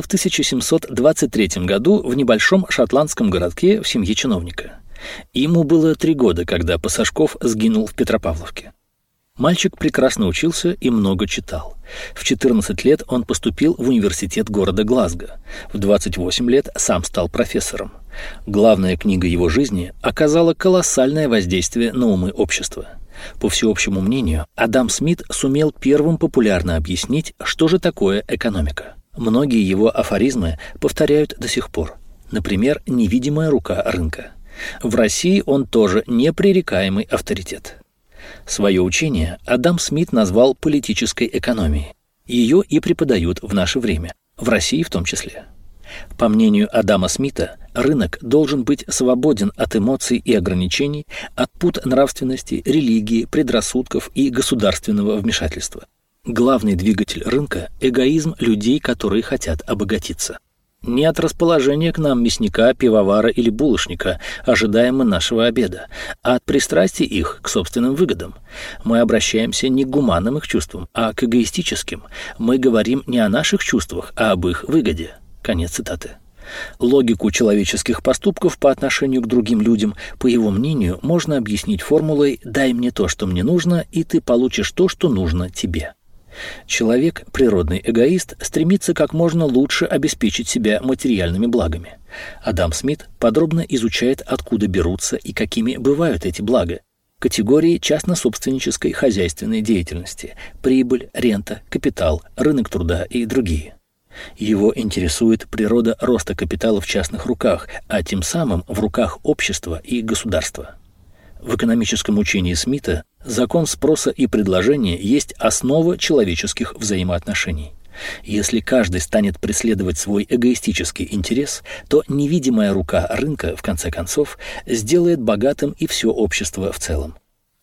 1723 году в небольшом шотландском городке в семье чиновника. Ему было 3 года, когда Пасашков сгинул в Петропавловке. Мальчик прекрасно учился и много читал. В 14 лет он поступил в университет города Глазго. В 28 лет сам стал профессором. Главная книга его жизни оказала колоссальное воздействие на умы общества. По всеобщему мнению, Адам Смит сумел первым популярно объяснить, что же такое экономика. Многие его афоризмы повторяют до сих пор. Например, «невидимая рука рынка». В России он тоже непререкаемый авторитет. Свое учение Адам Смит назвал политической экономией. Ее и преподают в наше время, в России в том числе. По мнению Адама Смита, рынок должен быть свободен от эмоций и ограничений, от пут нравственности, религии, предрассудков и государственного вмешательства. Главный двигатель рынка – эгоизм людей, которые хотят обогатиться. Не от расположения к нам мясника, пивовара или булочника ожидаем мы нашего обеда, а от пристрастий их к собственным выгодам. Мы обращаемся не к гуманным их чувствам, а к эгоистическим. Мы говорим не о наших чувствах, а об их выгоде. Конец цитаты. Логику человеческих поступков по отношению к другим людям, по его мнению, можно объяснить формулой «дай мне то, что мне нужно, и ты получишь то, что нужно тебе». Человек, природный эгоист, стремится как можно лучше обеспечить себя материальными благами. Адам Смит подробно изучает, откуда берутся и какими бывают эти блага. Категории частно-собственнической хозяйственной деятельности – прибыль, рента, капитал, рынок труда и другие. Его интересует природа роста капитала в частных руках, а тем самым в руках общества и государства. В экономическом учении Смита закон спроса и предложения есть основа человеческих взаимоотношений. Если каждый станет преследовать свой эгоистический интерес, то невидимая рука рынка, в конце концов, сделает богатым и все общество в целом.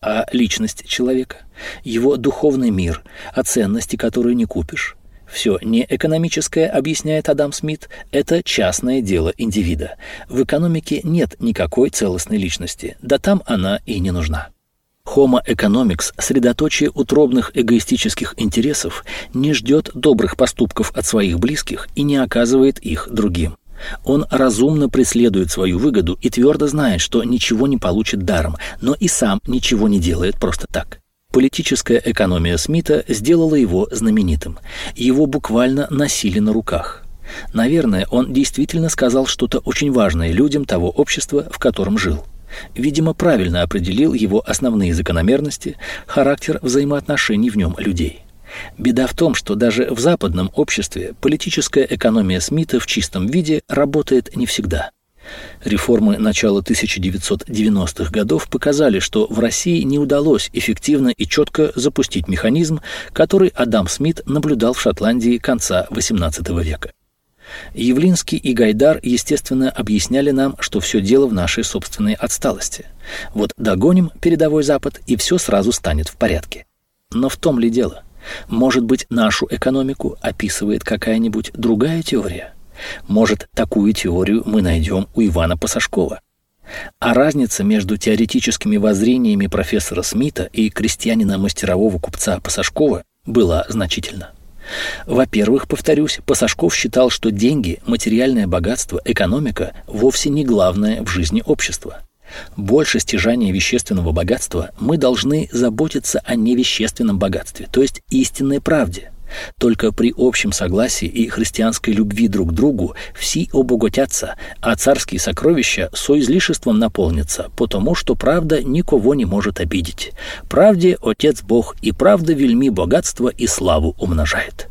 А личность человека, его духовный мир, а ценности, которые не купишь, все не экономическое, объясняет Адам Смит, это частное дело индивида. В экономике нет никакой целостной личности, да там она и не нужна. Homo economics, средоточие утробных эгоистических интересов, не ждет добрых поступков от своих близких и не оказывает их другим. Он разумно преследует свою выгоду и твердо знает, что ничего не получит даром, но и сам ничего не делает просто так. Политическая экономия Смита сделала его знаменитым. Его буквально носили на руках. Наверное, он действительно сказал что-то очень важное людям того общества, в котором жил. Видимо, правильно определил его основные закономерности, характер взаимоотношений в нем людей. Беда в том, что даже в западном обществе политическая экономия Смита в чистом виде работает не всегда. Реформы начала 1990-х годов показали, что в России не удалось эффективно и четко запустить механизм, который Адам Смит наблюдал в Шотландии конца XVIII века. Явлинский и Гайдар, естественно, объясняли нам, что все дело в нашей собственной отсталости. Вот догоним передовой Запад, и все сразу станет в порядке. Но в том ли дело? Может быть, нашу экономику описывает какая-нибудь другая теория? Может, такую теорию мы найдем у Ивана Посошкова? А разница между теоретическими воззрениями профессора Смита и крестьянина-мастерового купца Посошкова была значительна. Во-первых, повторюсь, Посошков считал, что деньги, материальное богатство, экономика вовсе не главное в жизни общества. Больше стяжания вещественного богатства мы должны заботиться о невещественном богатстве, то есть истинной правде. Только при общем согласии и христианской любви друг к другу все обогатятся, а царские сокровища со излишеством наполнятся, потому что правда никого не может обидеть. Правде Отец Бог, и правда вельми богатство и славу умножает.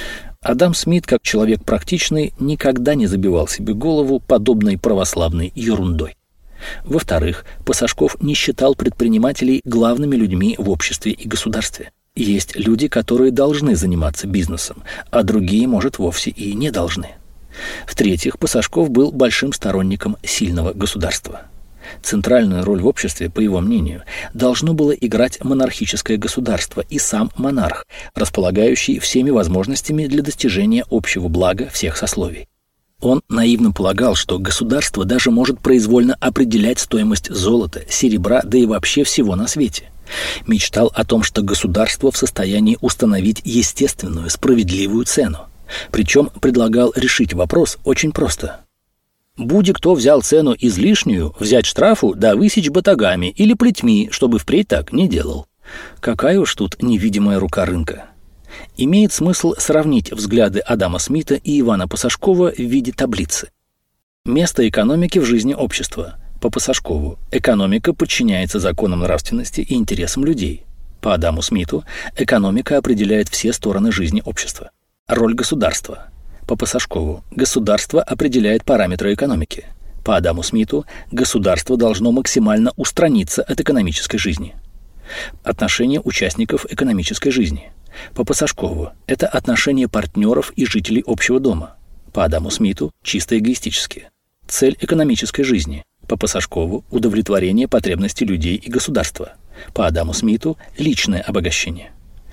Адам Смит, как человек практичный, никогда не забивал себе голову подобной православной ерундой. Во-вторых, Посошков не считал предпринимателей главными людьми в обществе и государстве. Есть люди, которые должны заниматься бизнесом, а другие, может, вовсе и не должны. В-третьих, Посошков был большим сторонником сильного государства. Центральную роль в обществе, по его мнению, должно было играть монархическое государство и сам монарх, располагающий всеми возможностями для достижения общего блага всех сословий. Он наивно полагал, что государство даже может произвольно определять стоимость золота, серебра, да и вообще всего на свете. Мечтал о том, что государство в состоянии установить естественную, справедливую цену. Причем предлагал решить вопрос очень просто. Будь кто взял цену излишнюю, взять штрафу да высечь батагами или плетьми, чтобы впредь так не делал. Какая уж тут невидимая рука рынка. Имеет смысл сравнить взгляды Адама Смита и Ивана Посошкова в виде таблицы. Место экономики в жизни общества. По Посошкову экономика подчиняется законам нравственности и интересам людей. По Адаму Смиту экономика определяет все стороны жизни общества. Роль государства. По Посошкову государство определяет параметры экономики. По Адаму Смиту государство должно максимально устраниться от экономической жизни. Отношения участников экономической жизни. По Посошкову это отношения партнеров и жителей общего дома. По Адаму Смиту чисто эгоистические. Цель экономической жизни. По Посошкову – удовлетворение потребностей людей и государства. По Адаму Смиту – личное обогащение.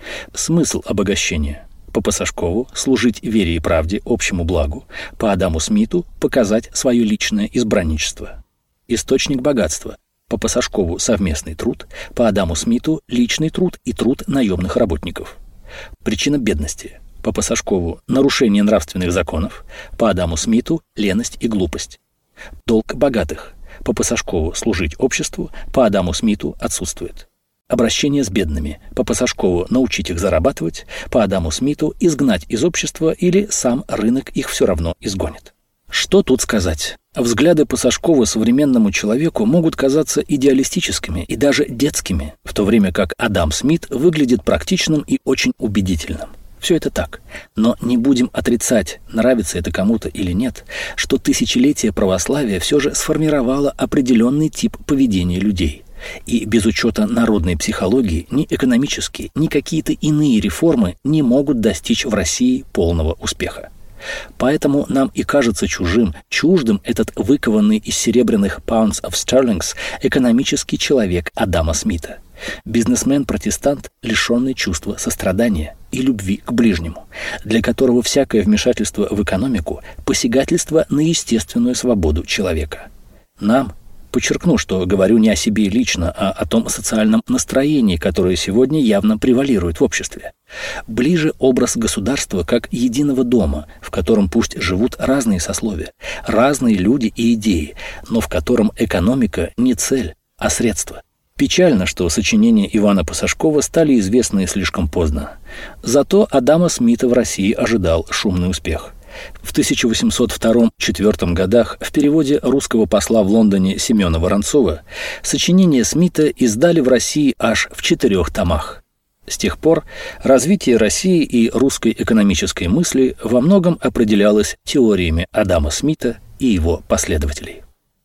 Смысл обогащения. По Посошкову – служить вере и правде, общему благу. По Адаму Смиту – показать свое личное избранничество. Источник богатства. По Посошкову – совместный труд. По Адаму Смиту – личный труд и труд наемных работников. Причина бедности. По Посошкову – нарушение нравственных законов. По Адаму Смиту – леность и глупость. Долг богатых. По Посошкову – служить обществу, по Адаму Смиту отсутствует. Обращение с бедными. По Посошкову – научить их зарабатывать, по Адаму Смиту – изгнать из общества или сам рынок их все равно изгонит. Что тут сказать? Взгляды Посошкова современному человеку могут казаться идеалистическими и даже детскими, в то время как Адам Смит выглядит практичным и очень убедительным. Все это так. Но не будем отрицать, нравится это кому-то или нет, что тысячелетие православия все же сформировало определенный тип поведения людей. И без учета народной психологии ни экономические, ни какие-то иные реформы не могут достичь в России полного успеха. Поэтому нам и кажется чуждым этот выкованный из серебряных pounds of sterling экономический человек Адама Смита. Бизнесмен-протестант, лишенный чувства сострадания и любви к ближнему, для которого всякое вмешательство в экономику – посягательство на естественную свободу человека. Нам, подчеркну, что говорю не о себе лично, а о том социальном настроении, которое сегодня явно превалирует в обществе, ближе образ государства как единого дома, в котором пусть живут разные сословия, разные люди и идеи, но в котором экономика не цель, а средство. Печально, что сочинения Ивана Посажкова стали известны слишком поздно. Зато Адама Смита в России ожидал шумный успех. В 1802-1804 годах в переводе русского посла в Лондоне Семена Воронцова сочинения Смита издали в России аж в 4 томах. С тех пор развитие России и русской экономической мысли во многом определялось теориями Адама Смита и его последователей.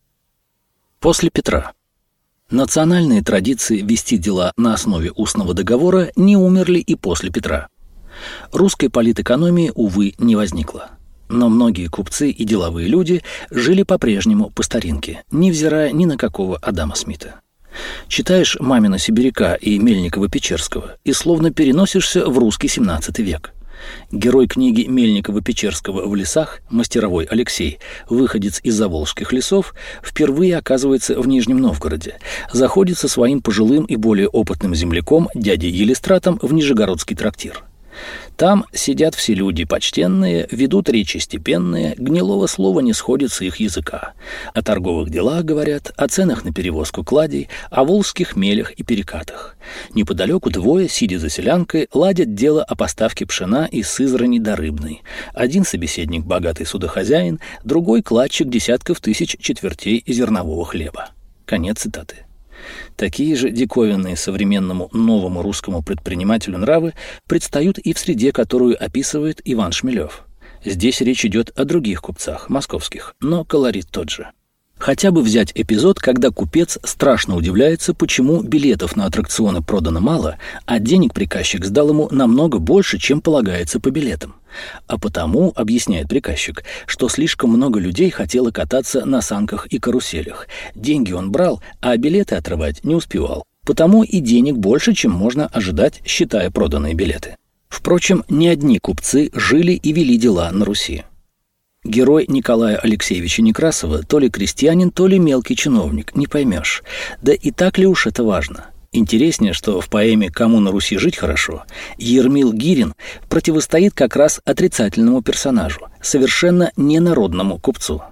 После Петра. Национальные традиции вести дела на основе устного договора не умерли и после Петра. Русской политэкономии, увы, не возникло. Но многие купцы и деловые люди жили по-прежнему по старинке, невзирая ни на какого Адама Смита. Читаешь Мамина Сибиряка и Мельникова-Печерского и словно переносишься в русский 17 век. Герой книги Мельникова-Печерского «В лесах», мастеровой Алексей, выходец из заволжских лесов, впервые оказывается в Нижнем Новгороде, заходит со своим пожилым и более опытным земляком, дядей Елистратом, в Нижегородский трактир. Там сидят все люди почтенные, ведут речи степенные, гнилого слова не сходит с их языка. О торговых делах говорят, о ценах на перевозку кладей, о волжских мелях и перекатах. Неподалеку двое, сидя за селянкой, ладят дело о поставке пшена из Сызрани до Рыбной. Один собеседник богатый судохозяин, другой кладчик десятков тысяч четвертей зернового хлеба. Конец цитаты. Такие же диковинные современному новому русскому предпринимателю нравы предстают и в среде, которую описывает Иван Шмелев. Здесь речь идет о других купцах, московских, но колорит тот же. Хотя бы взять эпизод, когда купец страшно удивляется, почему билетов на аттракционы продано мало, а денег приказчик сдал ему намного больше, чем полагается по билетам. А потому, объясняет приказчик, что слишком много людей хотело кататься на санках и каруселях. Деньги он брал, а билеты отрывать не успевал. Потому и денег больше, чем можно ожидать, считая проданные билеты. Впрочем, не одни купцы жили и вели дела на Руси. Герой Николая Алексеевича Некрасова то ли крестьянин, то ли мелкий чиновник, не поймешь. Да и так ли уж это важно? Интереснее, что в поэме «Кому на Руси жить хорошо» Ермил Гирин противостоит как раз отрицательному персонажу, совершенно ненародному купцу.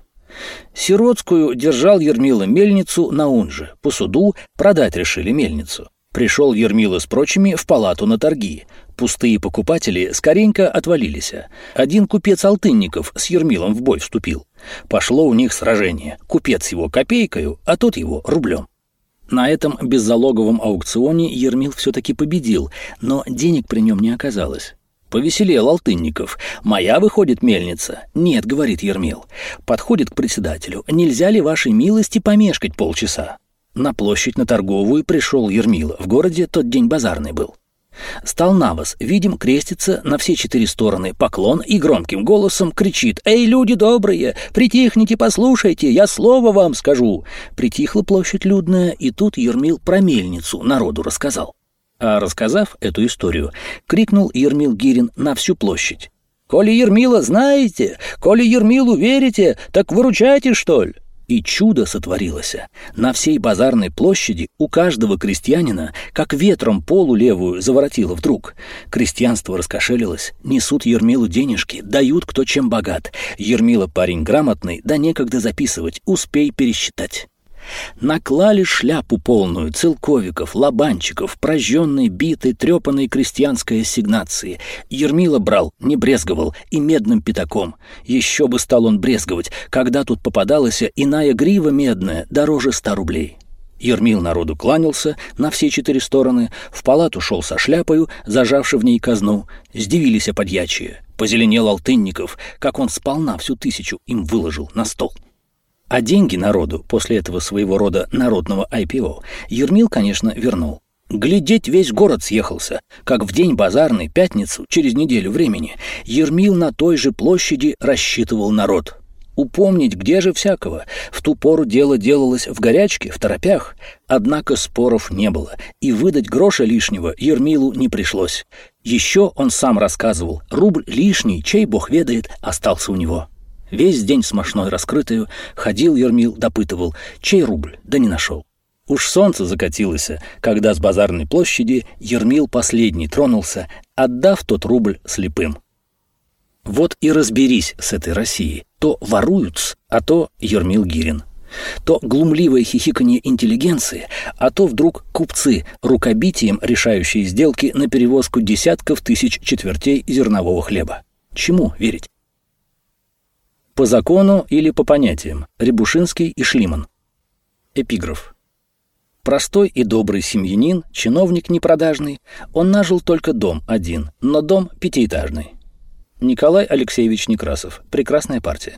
Сиротскую держал Ермила мельницу на Унже, по суду продать решили мельницу. Пришел Ермила с прочими в палату на торги. Пустые покупатели скоренько отвалились. Один купец Алтынников с Ермилом в бой вступил. Пошло у них сражение. Купец его копейкою, а тот его рублем. На этом беззалоговом аукционе Ермил все-таки победил, но денег при нем не оказалось. Повеселел Алтынников. «Моя, выходит, мельница?» «Нет», — говорит Ермил. Подходит к председателю. «Нельзя ли вашей милости помешкать полчаса?» На площадь на Торговую пришел Ермила. В городе тот день базарный был. Стал навоз, видим, крестится на все 4 стороны, поклон и громким голосом кричит: «Эй, люди добрые, притихните, послушайте, я слово вам скажу!» Притихла площадь людная, и тут Ермил про мельницу народу рассказал. А рассказав эту историю, крикнул Ермил Гирин на всю площадь: «Коли Ермила знаете, коли Ермилу верите, так выручайте, что ли!» И чудо сотворилось. На всей базарной площади у каждого крестьянина, как ветром полу левую заворотило вдруг. Крестьянство раскошелилось, несут Ермилу денежки, дают кто чем богат. Ермила парень грамотный, да некогда записывать, успей пересчитать. Наклали шляпу полную целковиков, лобанчиков, прожженной, битой, трепанной крестьянской ассигнации. Ермила брал, не брезговал, и медным пятаком. Еще бы стал он брезговать, когда тут попадалась иная грива медная, дороже 100 рублей. Ермил народу кланялся на все 4 стороны, в палату шел со шляпою, зажавши в ней казну. Сдивились подьячие. Позеленел Алтынников, как он сполна всю 1000 им выложил на стол. А деньги народу после этого своего рода народного IPO Ермил, конечно, вернул. Глядеть весь город съехался, как в день базарный, пятницу, через неделю времени, Ермил на той же площади рассчитывал народ. упомнить, где же всякого. В ту пору дело делалось в горячке, в торопях. Однако споров не было, и выдать гроша лишнего Ермилу не пришлось. Еще он сам рассказывал, рубль лишний, чей бог ведает, остался у него. Весь день с мошной раскрытою ходил Ермил, допытывал, чей рубль, да не нашел. Уж солнце закатилось, когда с базарной площади Ермил последний тронулся, отдав тот рубль слепым. Вот и разберись с этой Россией. То воруют, а то Ермил Гирин. То глумливое хихиканье интеллигенции, а то вдруг купцы, рукобитием решающие сделки на перевозку десятков тысяч четвертей зернового хлеба. Чему верить? По закону или по понятиям. Рябушинский и Шлиман. Эпиграф. Простой и добрый семьянин, чиновник непродажный, он нажил только дом один, но дом пятиэтажный. Николай Алексеевич Некрасов. Прекрасная партия.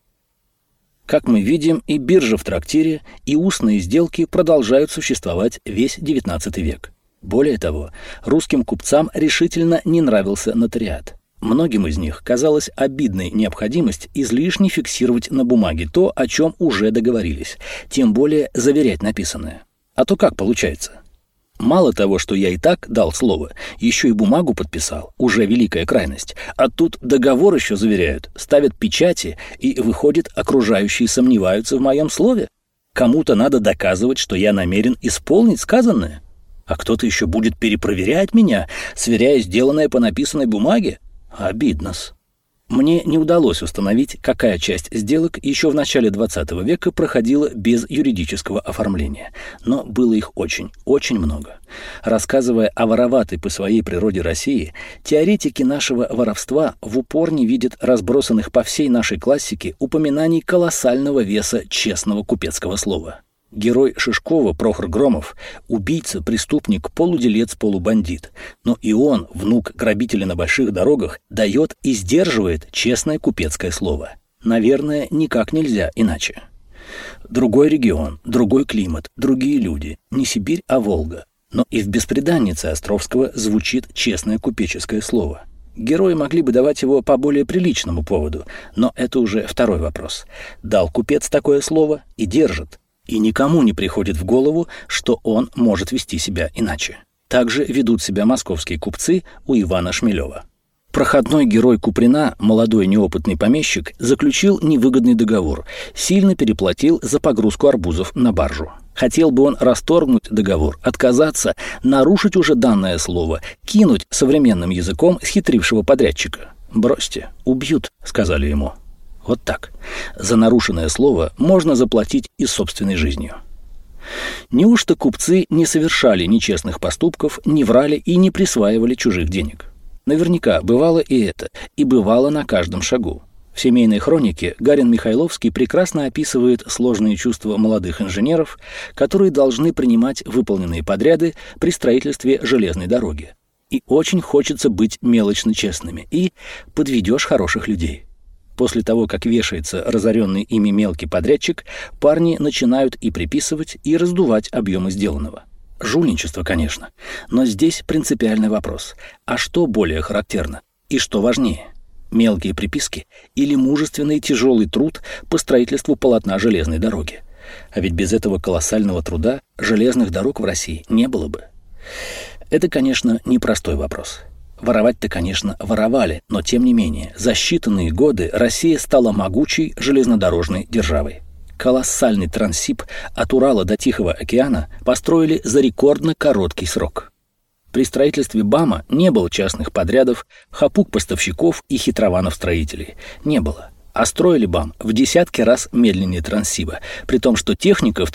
Как мы видим, и биржа в трактире, и устные сделки продолжают существовать весь XIX век. Более того, русским купцам решительно не нравился нотариат. Многим из них казалась обидной необходимость излишне фиксировать на бумаге то, о чем уже договорились, тем более заверять написанное. А то как получается? Мало того, что я и так дал слово, еще и бумагу подписал, уже великая крайность. А тут договор еще заверяют, ставят печати, и, выходит, окружающие сомневаются в моем слове. Кому-то надо доказывать, что я намерен исполнить сказанное. А кто-то еще будет перепроверять меня, сверяя сделанное по написанной бумаге. Обидно-с. Мне не удалось установить, какая часть сделок еще в начале XX века проходила без юридического оформления. Но было их очень, очень много. Рассказывая о вороватой по своей природе России, теоретики нашего воровства в упор не видят разбросанных по всей нашей классике упоминаний колоссального веса честного купецкого слова. Герой Шишкова Прохор Громов – убийца, преступник, полуделец, полубандит. Но и он, внук грабителя на больших дорогах, дает и сдерживает честное купецкое слово. Наверное, никак нельзя иначе. Другой регион, другой климат, другие люди. Не Сибирь, а Волга. Но и в «Бесприданнице» Островского звучит честное купеческое слово. Герои могли бы давать его по более приличному поводу, но это уже второй вопрос. Дал купец такое слово и держит. И никому не приходит в голову, что он может вести себя иначе. Так же ведут себя московские купцы у Ивана Шмелева. Проходной герой Куприна, молодой неопытный помещик, заключил невыгодный договор, сильно переплатил за погрузку арбузов на баржу. Хотел бы он расторгнуть договор, отказаться, нарушить уже данное слово, кинуть современным языком схитрившего подрядчика. «Бросьте, убьют», — сказали ему. Вот так. За нарушенное слово можно заплатить и собственной жизнью. Неужто купцы не совершали нечестных поступков, не врали и не присваивали чужих денег? Наверняка бывало и это, и бывало на каждом шагу. В «Семейной хронике» Гарин Михайловский прекрасно описывает сложные чувства молодых инженеров, которые должны принимать выполненные подряды при строительстве железной дороги. И очень хочется быть мелочно честными, и подведешь хороших людей. После того, как вешается разоренный ими мелкий подрядчик, парни начинают и приписывать, и раздувать объемы сделанного. Жульничество, конечно. Но здесь принципиальный вопрос. А что более характерно? И что важнее? Мелкие приписки или мужественный тяжелый труд по строительству полотна железной дороги? А ведь без этого колоссального труда железных дорог в России не было бы. Это, конечно, непростой вопрос. Воровать-то, конечно, воровали, но тем не менее, за считанные годы Россия стала могучей железнодорожной державой. Колоссальный Транссиб от Урала до Тихого океана построили за рекордно короткий срок. При строительстве БАМа не было частных подрядов, хапук-поставщиков и хитрованов-строителей. Не было. А строили БАМ в десятки раз медленнее Транссиба, при том, что техника в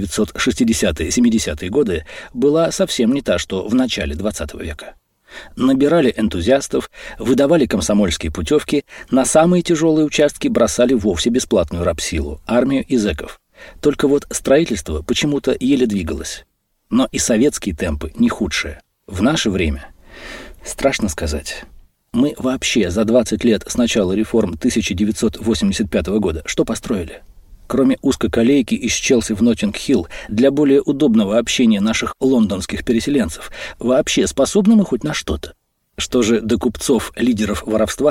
1960-70-е годы была совсем не та, что в начале XX века. Набирали энтузиастов, выдавали комсомольские путевки, на самые тяжелые участки бросали вовсе бесплатную рабсилу, армию и зэков. Только вот строительство почему-то еле двигалось. Но и советские темпы не худшие. В наше время, страшно сказать, мы вообще за 20 лет с начала реформ 1985 года что построили? Кроме узкоколейки из Челси в Ноттинг-Хилл, для более удобного общения наших лондонских переселенцев, вообще способны мы хоть на что-то? Что же до купцов, лидеров воровства?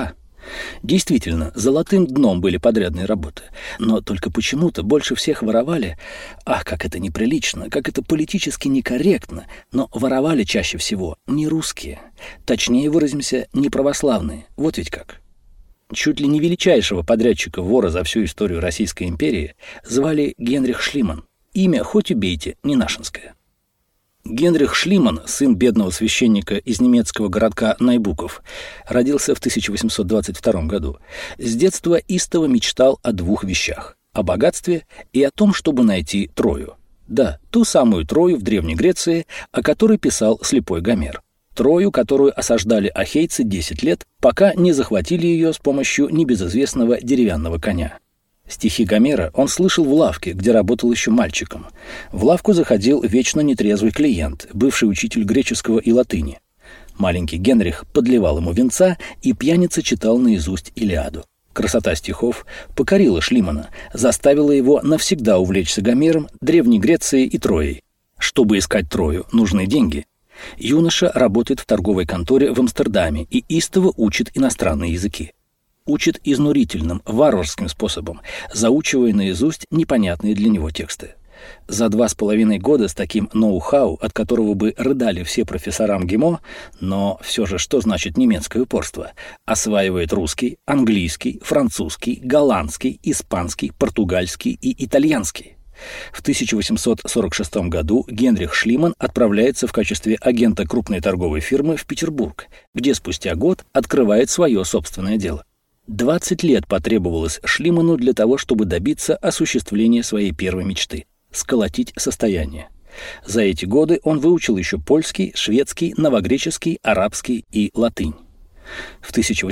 Действительно, золотым дном были подрядные работы. Но только почему-то больше всех воровали, как это неприлично, как это политически некорректно, но воровали чаще всего не русские. Точнее выразимся, не православные. Вот ведь как. Чуть ли не величайшего подрядчика-вора за всю историю Российской империи звали Генрих Шлиман. Имя, хоть убейте, не нашинское. Генрих Шлиман, сын бедного священника из немецкого городка Найбуков, родился в 1822 году. С детства истово мечтал о двух вещах – о богатстве и о том, чтобы найти Трою. Да, ту самую Трою в Древней Греции, о которой писал слепой Гомер. Трою, которую осаждали ахейцы 10 лет, пока не захватили ее с помощью небезызвестного деревянного коня. Стихи Гомера он слышал в лавке, где работал еще мальчиком. В лавку заходил вечно нетрезвый клиент, бывший учитель греческого и латыни. Маленький Генрих подливал ему винца, и пьяница читал наизусть Илиаду. Красота стихов покорила Шлимана, заставила его навсегда увлечься Гомером, Древней Грецией и Троей. Чтобы искать Трою, нужны деньги. Юноша работает в торговой конторе в Амстердаме и истово учит иностранные языки. Учит изнурительным, варварским способом, заучивая наизусть непонятные для него тексты. За 2,5 года с таким ноу-хау, от которого бы рыдали все профессора МГИМО, но все же что значит немецкое упорство, осваивает русский, английский, французский, голландский, испанский, португальский и итальянский. В 1846 году Генрих Шлиман отправляется в качестве агента крупной торговой фирмы в Петербург, где спустя год открывает свое собственное дело. 20 лет потребовалось Шлиману для того, чтобы добиться осуществления своей первой мечты – сколотить состояние. За эти годы он выучил еще польский, шведский, новогреческий, арабский и латынь. В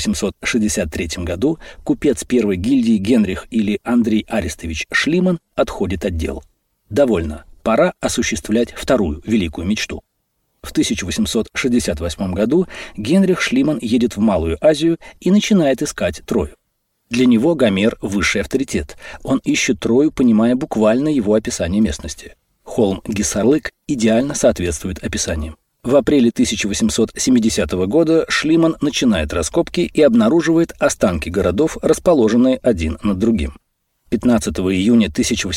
1863 году купец первой гильдии Генрих или Андрей Арестович Шлиман отходит от дел. Довольно, пора осуществлять вторую великую мечту. В 1868 году Генрих Шлиман едет в Малую Азию и начинает искать Трою. Для него Гомер – высший авторитет. Он ищет Трою, понимая буквально его описание местности. Холм Гиссарлык идеально соответствует описаниям. В апреле 1870 года Шлиман начинает раскопки и обнаруживает останки городов, расположенные один над другим. 15 июня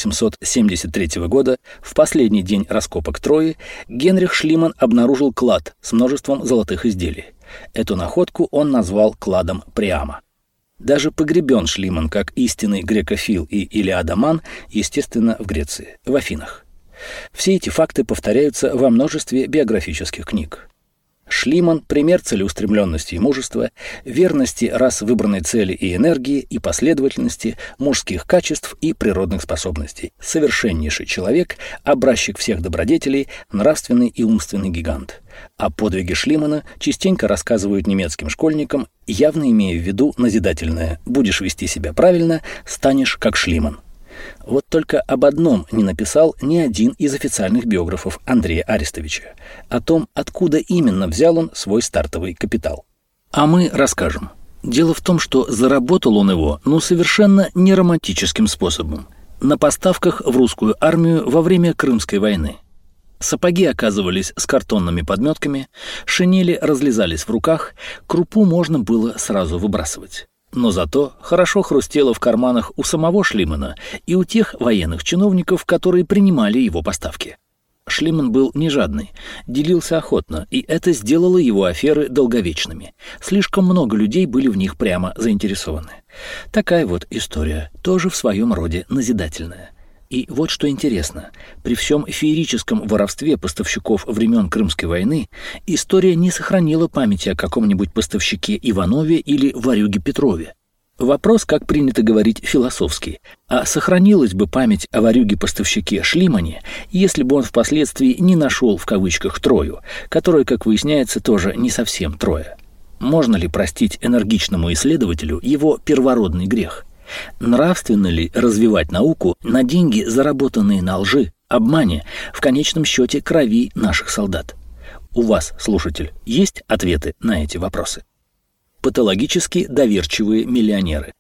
1873 года, в последний день раскопок Трои, Генрих Шлиман обнаружил клад с множеством золотых изделий. Эту находку он назвал кладом Приама. Даже погребен Шлиман как истинный грекофил и илиадоман, естественно, в Греции, в Афинах. Все эти факты повторяются во множестве биографических книг. Шлиман – пример целеустремленности и мужества, верности раз выбранной цели и энергии, и последовательности, мужских качеств и природных способностей. Совершеннейший человек, образчик всех добродетелей, нравственный и умственный гигант. О подвиге Шлимана частенько рассказывают немецким школьникам, явно имея в виду назидательное «будешь вести себя правильно, станешь как Шлиман». Вот только об одном не написал ни один из официальных биографов Андрея Арестовича – о том, откуда именно взял он свой стартовый капитал. А мы расскажем. Дело в том, что заработал он его, совершенно не романтическим способом – на поставках в русскую армию во время Крымской войны. Сапоги оказывались с картонными подметками, шинели разлезались в руках, крупу можно было сразу выбрасывать. Но зато хорошо хрустело в карманах у самого Шлимана и у тех военных чиновников, которые принимали его поставки. Шлиман был не жадный, делился охотно, и это сделало его аферы долговечными. Слишком много людей были в них прямо заинтересованы. Такая вот история, тоже в своем роде назидательная. И вот что интересно, при всем феерическом воровстве поставщиков времен Крымской войны история не сохранила памяти о каком-нибудь поставщике Иванове или ворюге Петрове. Вопрос, как принято говорить, философский. А сохранилась бы память о ворюге-поставщике Шлимане, если бы он впоследствии не нашел в кавычках Трою, которая, как выясняется, тоже не совсем Троя? Можно ли простить энергичному исследователю его первородный грех? Нравственно ли развивать науку на деньги, заработанные на лжи, обмане, в конечном счете крови наших солдат? У вас, слушатель, есть ответы на эти вопросы? Патологически доверчивые миллионеры.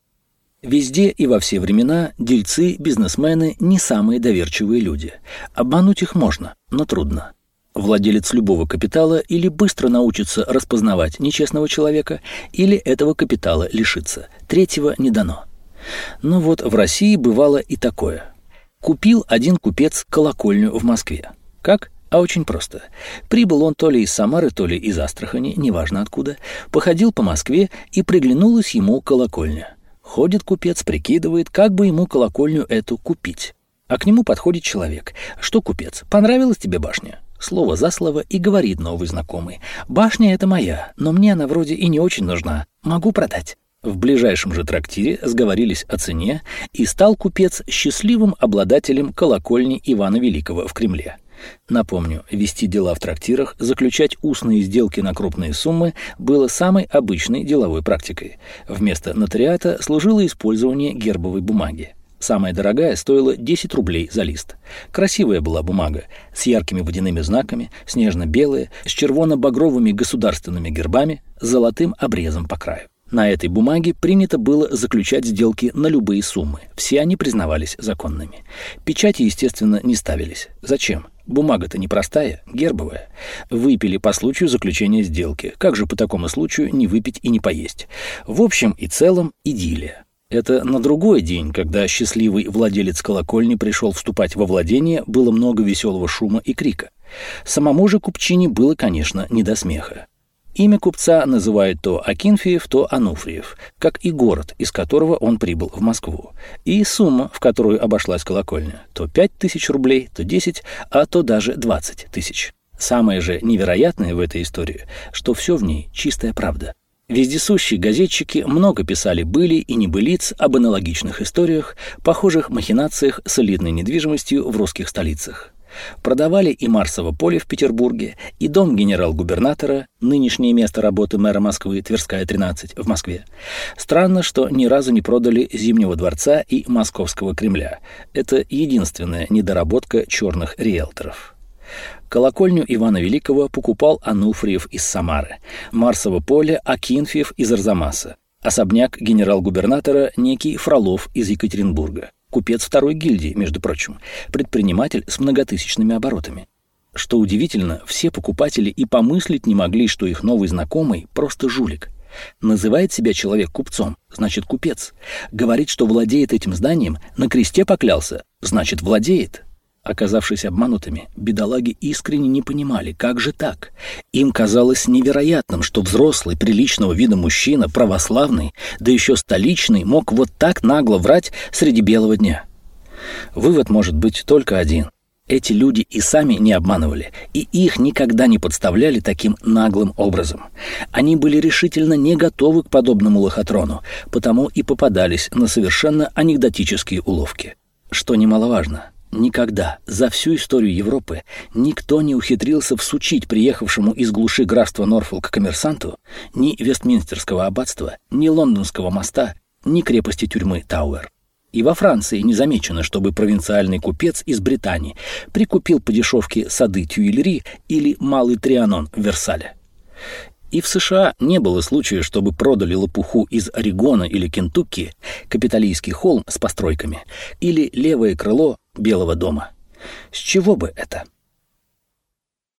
Везде и во все времена дельцы, бизнесмены не самые доверчивые люди. Обмануть их можно, но трудно. владелец любого капитала или быстро научится распознавать нечестного человека, или этого капитала лишится. Третьего не дано. Но вот в России бывало и такое. Купил один купец колокольню в Москве. Как? А очень просто. Прибыл он то ли из Самары, то ли из Астрахани, неважно откуда, походил по Москве, и приглянулась ему колокольня. Ходит купец, прикидывает, как бы ему колокольню эту купить. А к нему подходит человек. Что, купец, понравилась тебе башня? Слово за слово и говорит новый знакомый. Башня эта моя, но мне она вроде и не очень нужна. Могу продать. В ближайшем же трактире сговорились о цене, и стал купец счастливым обладателем колокольни Ивана Великого в Кремле. Напомню, вести дела в трактирах, заключать устные сделки на крупные суммы было самой обычной деловой практикой. Вместо нотариата служило использование гербовой бумаги. Самая дорогая стоила 10 рублей за лист. Красивая была бумага, с яркими водяными знаками, снежно-белая, с червоно-багровыми государственными гербами, с золотым обрезом по краю. На этой бумаге принято было заключать сделки на любые суммы. Все они признавались законными. Печати, естественно, не ставились. Зачем? Бумага-то непростая, гербовая. Выпили по случаю заключения сделки. Как же по такому случаю не выпить и не поесть? В общем и целом идиллия. Это на другой день, когда счастливый владелец колокольни пришел вступать во владение, было много веселого шума и крика. Самому же купчине было, конечно, не до смеха. Имя купца называют то Акинфеев, то Ануфриев, как и город, из которого он прибыл в Москву, и сумма, в которую обошлась колокольня, то 5000 рублей, то 10, а то даже 20 тысяч. Самое же невероятное в этой истории, что все в ней чистая правда. Вездесущие газетчики много писали были и небылиц об аналогичных историях, похожих махинациях с элитной недвижимостью в русских столицах. Продавали и Марсово поле в Петербурге, и дом генерал-губернатора, нынешнее место работы мэра Москвы, Тверская, 13, в Москве. Странно, что ни разу не продали Зимнего дворца и Московского Кремля. Это единственная недоработка черных риэлторов. Колокольню Ивана Великого покупал Ануфриев из Самары, Марсово поле Акинфеев из Арзамаса, особняк генерал-губернатора некий Фролов из Екатеринбурга. Купец второй гильдии, между прочим, предприниматель с многотысячными оборотами. Что удивительно, все покупатели и помыслить не могли, что их новый знакомый просто жулик. Называет себя человек купцом, значит купец. Говорит, что владеет этим зданием, на кресте поклялся, значит владеет. Оказавшись обманутыми, бедолаги искренне не понимали, как же так. Им казалось невероятным, что взрослый, приличного вида мужчина, православный, да еще столичный, мог вот так нагло врать среди белого дня. Вывод может быть только один. Эти люди и сами не обманывали, и их никогда не подставляли таким наглым образом. Они были решительно не готовы к подобному лохотрону, потому и попадались на совершенно анекдотические уловки. Что немаловажно, никогда за всю историю Европы никто не ухитрился всучить приехавшему из глуши графства Норфолк коммерсанту ни Вестминстерского аббатства, ни Лондонского моста, ни крепости тюрьмы Тауэр. И во Франции не замечено, чтобы провинциальный купец из Британии прикупил по дешевке сады Тюильри или Малый Трианон в Версале. И в США не было случая, чтобы продали лопуху из Орегона или Кентукки, Капитолийский холм с постройками или левое крыло Белого дома. С чего бы это?